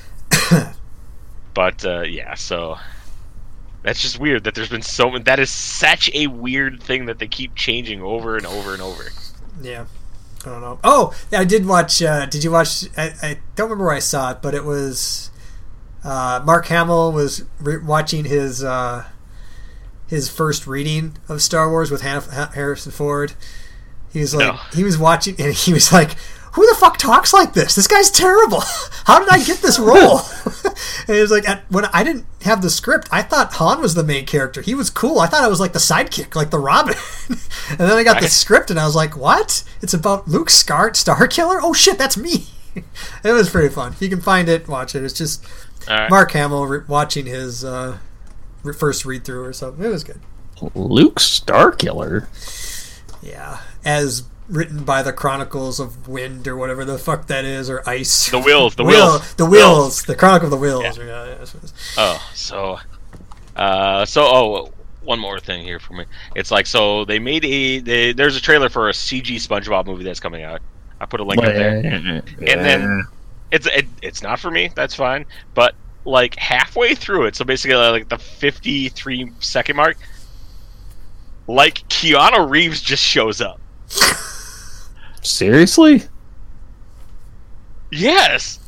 But uh, yeah, so that's just weird that there's been so many. That is such a weird thing that they keep changing over and over and over. Yeah. I don't know. Oh, yeah, I did watch. Uh, did you watch? I, I don't remember where I saw it, but it was uh, Mark Hamill was re- watching his uh, his first reading of Star Wars with Han- Ha- Harrison Ford. He was like, No. he was watching, and he was like, "Who the fuck talks like this? This guy's terrible. How did I get this role?" And it was like, at, when I didn't have the script, I thought Han was the main character. He was cool. I thought I was like the sidekick, like the Robin. And then I got the Right. script, and I was like, "What? It's about Luke Scar- Starkiller? Oh shit, that's me." It was pretty fun. If you can find it, watch it. It's just All right. Mark Hamill re- watching his uh, re- first read through or something. It was good. Luke Starkiller? Yeah, as written by the Chronicles of Wind or whatever the fuck that is, or Ice. The Wills, the Will- Wills. the Wills, the Chronicle of the Wills. Yeah. Yeah, that's what it is. Oh, so, uh, so oh, one more thing here for me. It's like so they made a they, there's a trailer for a C G SpongeBob movie that's coming out. I put a link up there, and then it's it, it's not for me. That's fine, but like halfway through it, so basically like the fifty-three second mark, like Keanu Reeves just shows up. Seriously? Yes.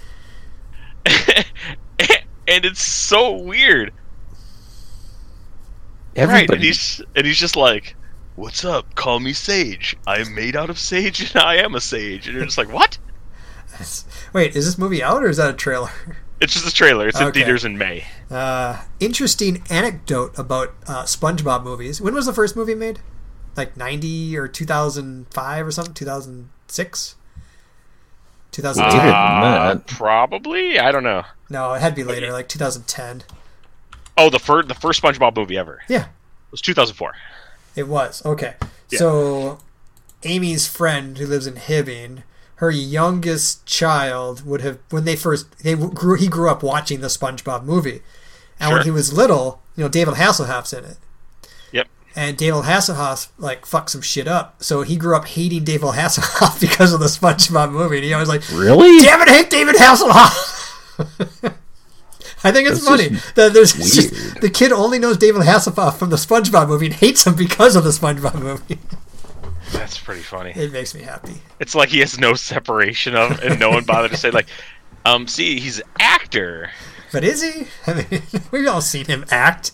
And it's so weird. Right, and Everybody. he's and he's just like, "What's up? Call me Sage. I am made out of sage, and I am a sage." And you're just like, "What?" That's- Wait, is this movie out or is that a trailer? It's just a trailer. It's in Okay. theaters in May. Uh, interesting anecdote about uh, SpongeBob movies. When was the first movie made? Like ninety or two thousand five or something? two thousand six? two thousand ten? Later than Uh, that. probably. I don't know. No, it had to be later, like two thousand ten. Oh, the first the first SpongeBob movie ever. Yeah, It was two thousand four. it was. Okay. Yeah. So, Amy's friend who lives in Hibbing, her youngest child would have, when they first, they grew, he grew up watching the SpongeBob movie. And when Sure. he was little, you know, David Hasselhoff's in it. Yep. And David Hasselhoff, like, fucked some shit up. So he grew up hating David Hasselhoff because of the SpongeBob movie. And he always like, Really? damn it, I hate David Hasselhoff! I think it's That's funny just that there's it's just- weird. the kid only knows David Hasselhoff from the SpongeBob movie and hates him because of the SpongeBob movie. That's pretty funny. It makes me happy. It's like he has no separation of, and no one bothered to say like, um, see, he's an actor. But is he? I mean, we've all seen him act.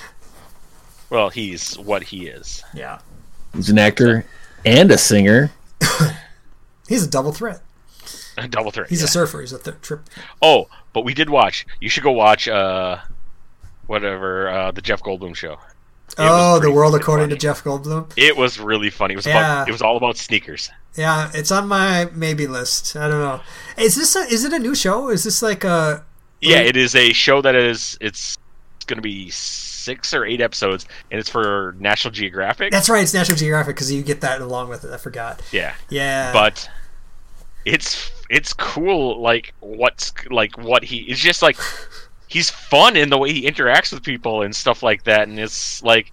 Well, he's what he is. Yeah. He's an actor and a singer. He's a double threat. A double threat. He's yeah. a surfer. He's a th- trip. Oh, but we did watch. You should go watch, uh, whatever, uh, the Jeff Goldblum show. It Oh, was The pretty World fucking According funny. to Jeff Goldblum. It was really funny. It was Yeah. about. It was all about sneakers. Yeah, it's on my maybe list. I don't know. Is this a, is it a new show? Is this like a Yeah, it is a show that is. It's going to be six or eight episodes, and it's for National Geographic. That's right, it's National Geographic because you get that along with it. I forgot. yeah, Yeah. but it's it's cool. Like what's like what he. It's just like he's fun in the way he interacts with people and stuff like that, and it's like.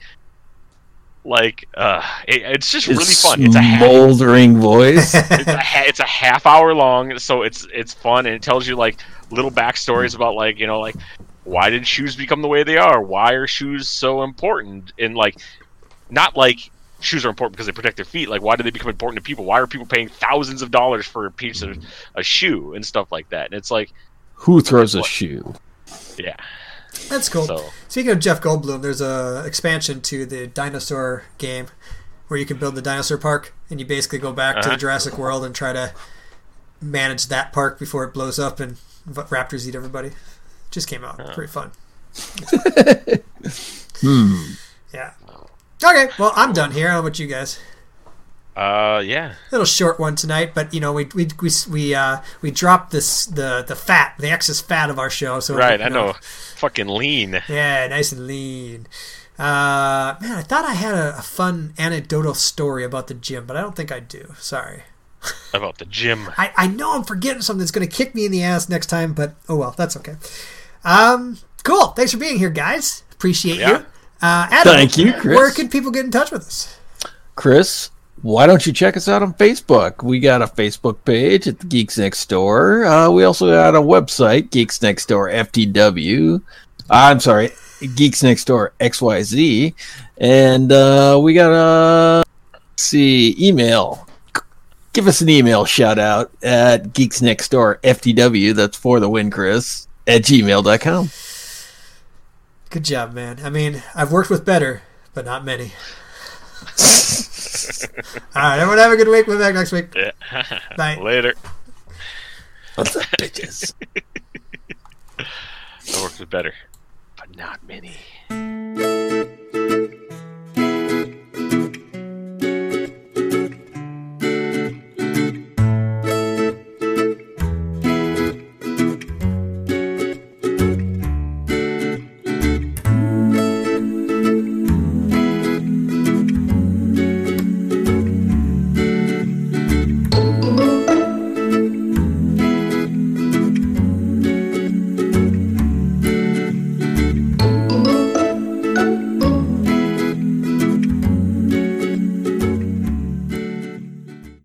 Like, uh, it, it's just His really fun. It's a half, smoldering voice. it's a ha- it's a half hour long, so it's it's fun and it tells you like little backstories about like you know like why did shoes become the way they are? Why are shoes so important? And like, not like shoes are important because they protect their feet. Like, why do they become important to people? Why are people paying thousands of dollars for a piece of a shoe and stuff like that? And it's like, Who throws a What? shoe? yeah, That's cool. So- Speaking of Jeff Goldblum, there's a expansion to the dinosaur game where you can build the dinosaur park, and you basically go back to Uh-huh. the Jurassic World and try to manage that park before it blows up and v- raptors eat everybody. Just came out. Oh. Pretty fun. Hmm. Yeah. Okay, well, I'm done here. How about you guys? uh, yeah, Little short one tonight, but you know we we we we uh we dropped this the the fat the excess fat of our show. So right. you I know, fucking lean. Yeah, nice and lean. Uh, man, I thought I had a, a fun anecdotal story about the gym, but I don't think I do. Sorry. About the gym. I, I know I'm forgetting something that's going to kick me in the ass next time, but oh well, that's okay. Um, cool. Thanks for being here, guys. Appreciate Yeah. you. Uh, Adam, Thank you, Chris. Where can people get in touch with us? Chris, why don't you check us out on Facebook? We got a Facebook page at the Geeks Next Door. Uh, we also got a website, Geeks Next Door F T W. I'm sorry, Geeks Next Door X Y Z. And uh, we got a, let's see, email. Give us an email shout out at Geeks Next Door F T W. That's for the win, Chris, at gmail dot com. Good job, man. I mean, I've worked with better, but not many. All right, everyone have a good week. We'll be back next week. Yeah. Bye. Later. What's up, bitches? I worked with better, but not many.